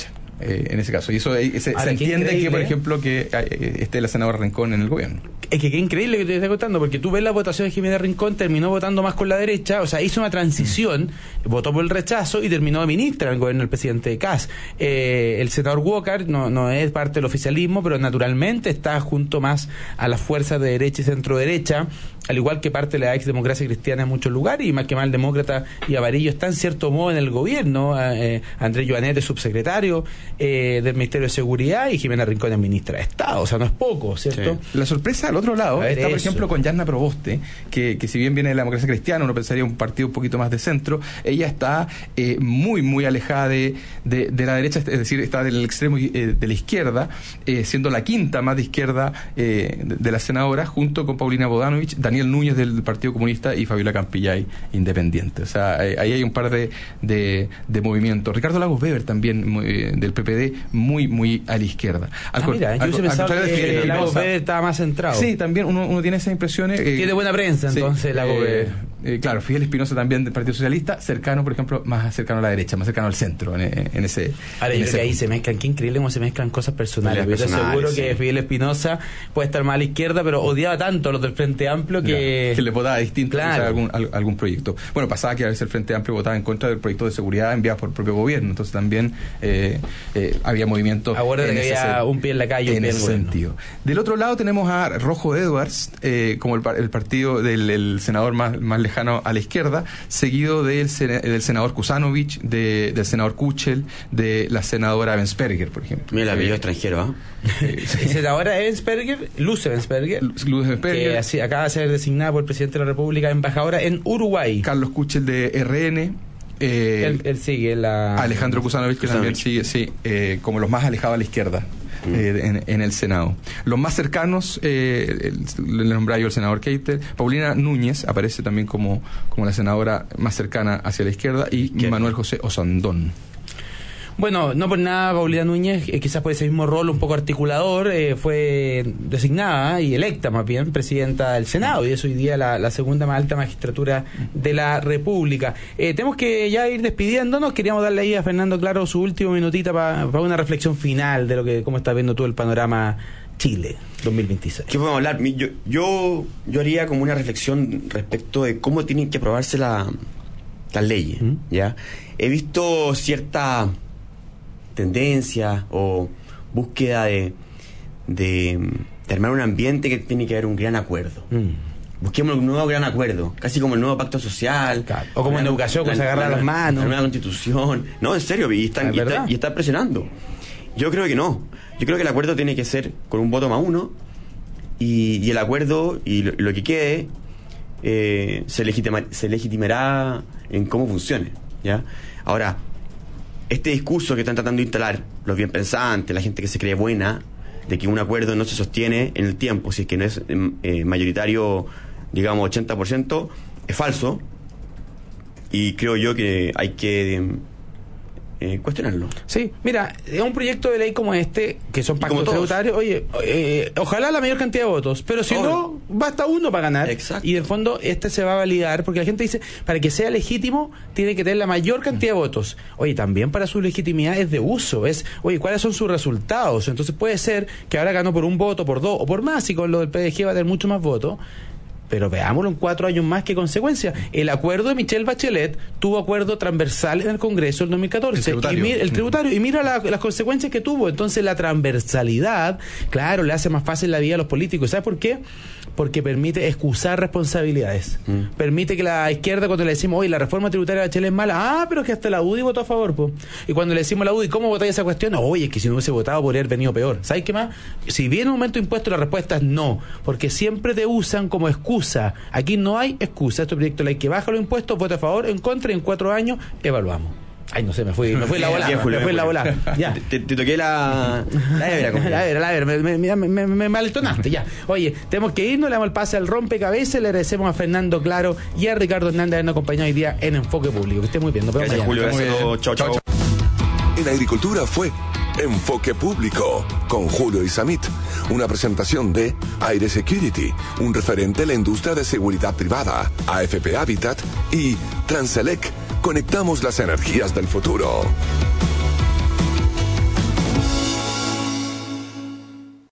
eh, en ese caso. Y eso eh, se, Ahora, se entiende que, por increíble. ejemplo, que eh, esté la senadora Rincón en el gobierno. Es que qué increíble que te esté contando, porque tú ves la votación de Jimena Rincón, terminó votando más con la derecha, o sea, hizo una transición, mm. votó por el rechazo y terminó de ministra en el gobierno del presidente Kass. Eh, el senador Walker no, no es parte del oficialismo, pero naturalmente está junto más a las fuerzas de derecha y centro-derecha, al igual que parte de la ex democracia cristiana en muchos lugares, y más que mal demócrata y Avarillo está en cierto modo en el gobierno. eh, Andrés Joanet es subsecretario eh, del Ministerio de Seguridad y Jimena Rincón es ministra de Estado, o sea, no es poco, ¿cierto? Sí. La sorpresa al otro lado ver, está, por eso. ejemplo, con Yarna Proboste, que, que si bien viene de la democracia cristiana, uno pensaría un partido un poquito más de centro, ella está eh, muy, muy alejada de, de, de la derecha, es decir, está del extremo eh, de la izquierda, eh, siendo la quinta más de izquierda eh, de, de las senadoras, junto con Paulina Bodanovich, Daniel Núñez del Partido Comunista y Fabiola Campillay, independiente. O sea, eh, ahí hay un par de, de, de movimientos. Ricardo Lagos Weber también, muy, eh, del P P D, muy, muy a la izquierda. Al Ah, cor- mira, yo al- hubiese al pensado contrario de que Fidel Lagos Espinosa. Weber estaba más centrado. Sí, también uno, uno tiene esas impresiones. eh, Tiene buena prensa, sí, entonces, Lagos eh, Weber. eh, claro, Fidel Espinosa también del Partido Socialista, cercano, por ejemplo, más cercano a la derecha, más cercano al centro, en, en ese. Ahora, en yo creo ese que ahí punto. se mezclan, qué increíble cómo se mezclan cosas personales. Peleas Yo estoy seguro personales, que sí. Fidel Espinosa puede estar más a la izquierda, pero odiaba tanto a los del Frente Amplio que... que le votaba distinto Claro. o sea, algún, al- algún proyecto. Bueno, pasaba que a veces el Frente Amplio votaba en contra del proyecto de seguridad enviado por el propio gobierno, entonces también eh, eh, había movimiento. Acuérdate en que ese había sen- un pie en la calle y un en pie en ese el gobierno. sentido. Del otro lado tenemos a Rojo Edwards, eh, como el, par- el partido del el senador más, más lejano a la izquierda, seguido del, sena- del senador Kusanovich, de, del senador Kuchel, de la senadora Bensperger, por ejemplo. Mira el apellido Eh, extranjero, ¿ah? El senador Ensperger, Luce Ensperger, Luz Bensperger, que así, acaba de ser designada por el presidente de la República embajadora en Uruguay. Carlos Kuchel de R N. Eh, Él, él sigue la... Alejandro Kusanovich, que también sigue, sí, eh, como los más alejados a la izquierda eh, en, en el Senado. Los más cercanos, eh, el- le nombraba yo el senador Keitel. Paulina Núñez aparece también como, como la senadora más cercana hacia la izquierda, y Manuel José Osandón. Bueno, no por nada, Paulina Núñez, eh, quizás por ese mismo rol un poco articulador, eh, fue designada y electa más bien presidenta del Senado, y es hoy día la, la segunda más alta magistratura de la República. Eh, tenemos que ya ir despidiéndonos, queríamos darle ahí a Fernando Claro su último minutita para una reflexión final de lo que cómo estás viendo tú el panorama Chile dos mil veintiséis. ¿Qué podemos hablar? Mi- Yo, yo, yo haría como una reflexión respecto de cómo tienen que aprobarse la, las leyes. ¿Mm? ¿Ya? He visto cierta tendencia o búsqueda de, de, de armar un ambiente que tiene que haber un gran acuerdo. Mm. Busquemos un nuevo gran acuerdo, casi como el nueo pacto social. Claro. O como en la- educación, que se agarran las manos. La nueva constitución. No, en serio, y están, ¿Es y, verdad? está- y están presionando. Yo creo que no. Yo creo que el acuerdo tiene que ser con un voto más uno, y, y el acuerdo y lo, lo que quede eh, se, legitima- se legitimará en cómo funcione. ¿Ya? Ahora, este discurso que están tratando de instalar los bien pensantes, la gente que se cree buena, de que un acuerdo no se sostiene en el tiempo, si es que no es eh, mayoritario, digamos, ochenta por ciento, es falso, y creo yo que hay que eh, cuestionarlo. Sí, mira, es un proyecto de ley como este, que son como pactos todos. tributarios, oye, eh, ojalá la mayor cantidad de votos, pero si Obvio. no, basta uno para ganar. Exacto. Y en el fondo este se va a validar, porque la gente dice, para que sea legítimo, tiene que tener la mayor cantidad de votos. Oye, también para su legitimidad es de uso, es, oye, ¿cuáles son sus resultados? Entonces puede ser que ahora ganó por un voto, por dos o por más, y con lo del P D G va a tener mucho más votos. Pero veámoslo en cuatro años más que consecuencia. El acuerdo de Michelle Bachelet tuvo acuerdo transversal en el Congreso en dos mil catorce. El tributario. Y mi- el tributario. Y mira la- las consecuencias que tuvo. Entonces la transversalidad, claro, le hace más fácil la vida a los políticos. ¿Sabes por qué? Porque permite excusar responsabilidades. Mm. Permite que la izquierda, cuando le decimos, oye, la reforma tributaria de Bachelet es mala, ah, pero es que hasta la U D I votó a favor, po. Y cuando le decimos a la U D I, ¿cómo votáis esa cuestión? Oye, es que si no hubiese votado podría haber venido peor. ¿Sabes qué más? Si viene un aumento de impuestos, la respuesta es no, porque siempre te usan como excusa. Aquí no hay excusa. Este proyecto de ley que baja los impuestos, vota a favor, en contra, y en cuatro años evaluamos. Ay, no sé, me fui, me fui la bola, Bien, Julio, me fui bien, la Julio. bola. Ya. Te, te toqué la, la hebra, compadre. La hebra, la hebra, me, me, me, me, me maltonaste, ya. Oye, tenemos que irnos, le damos el pase al rompecabezas, le agradecemos a Fernando Claro y a Ricardo Hernández de habernos acompañado hoy día en Enfoque Público. Que esté muy bien, nos vemos Gracias, mañana. Julio. Gracias a todos. Chao, chao. En Agricultura fue Enfoque Público con Julio Isamit, una presentación de Aire Security, un referente de la industria de seguridad privada, A F P Habitat y Transelec. Conectamos las energías del futuro.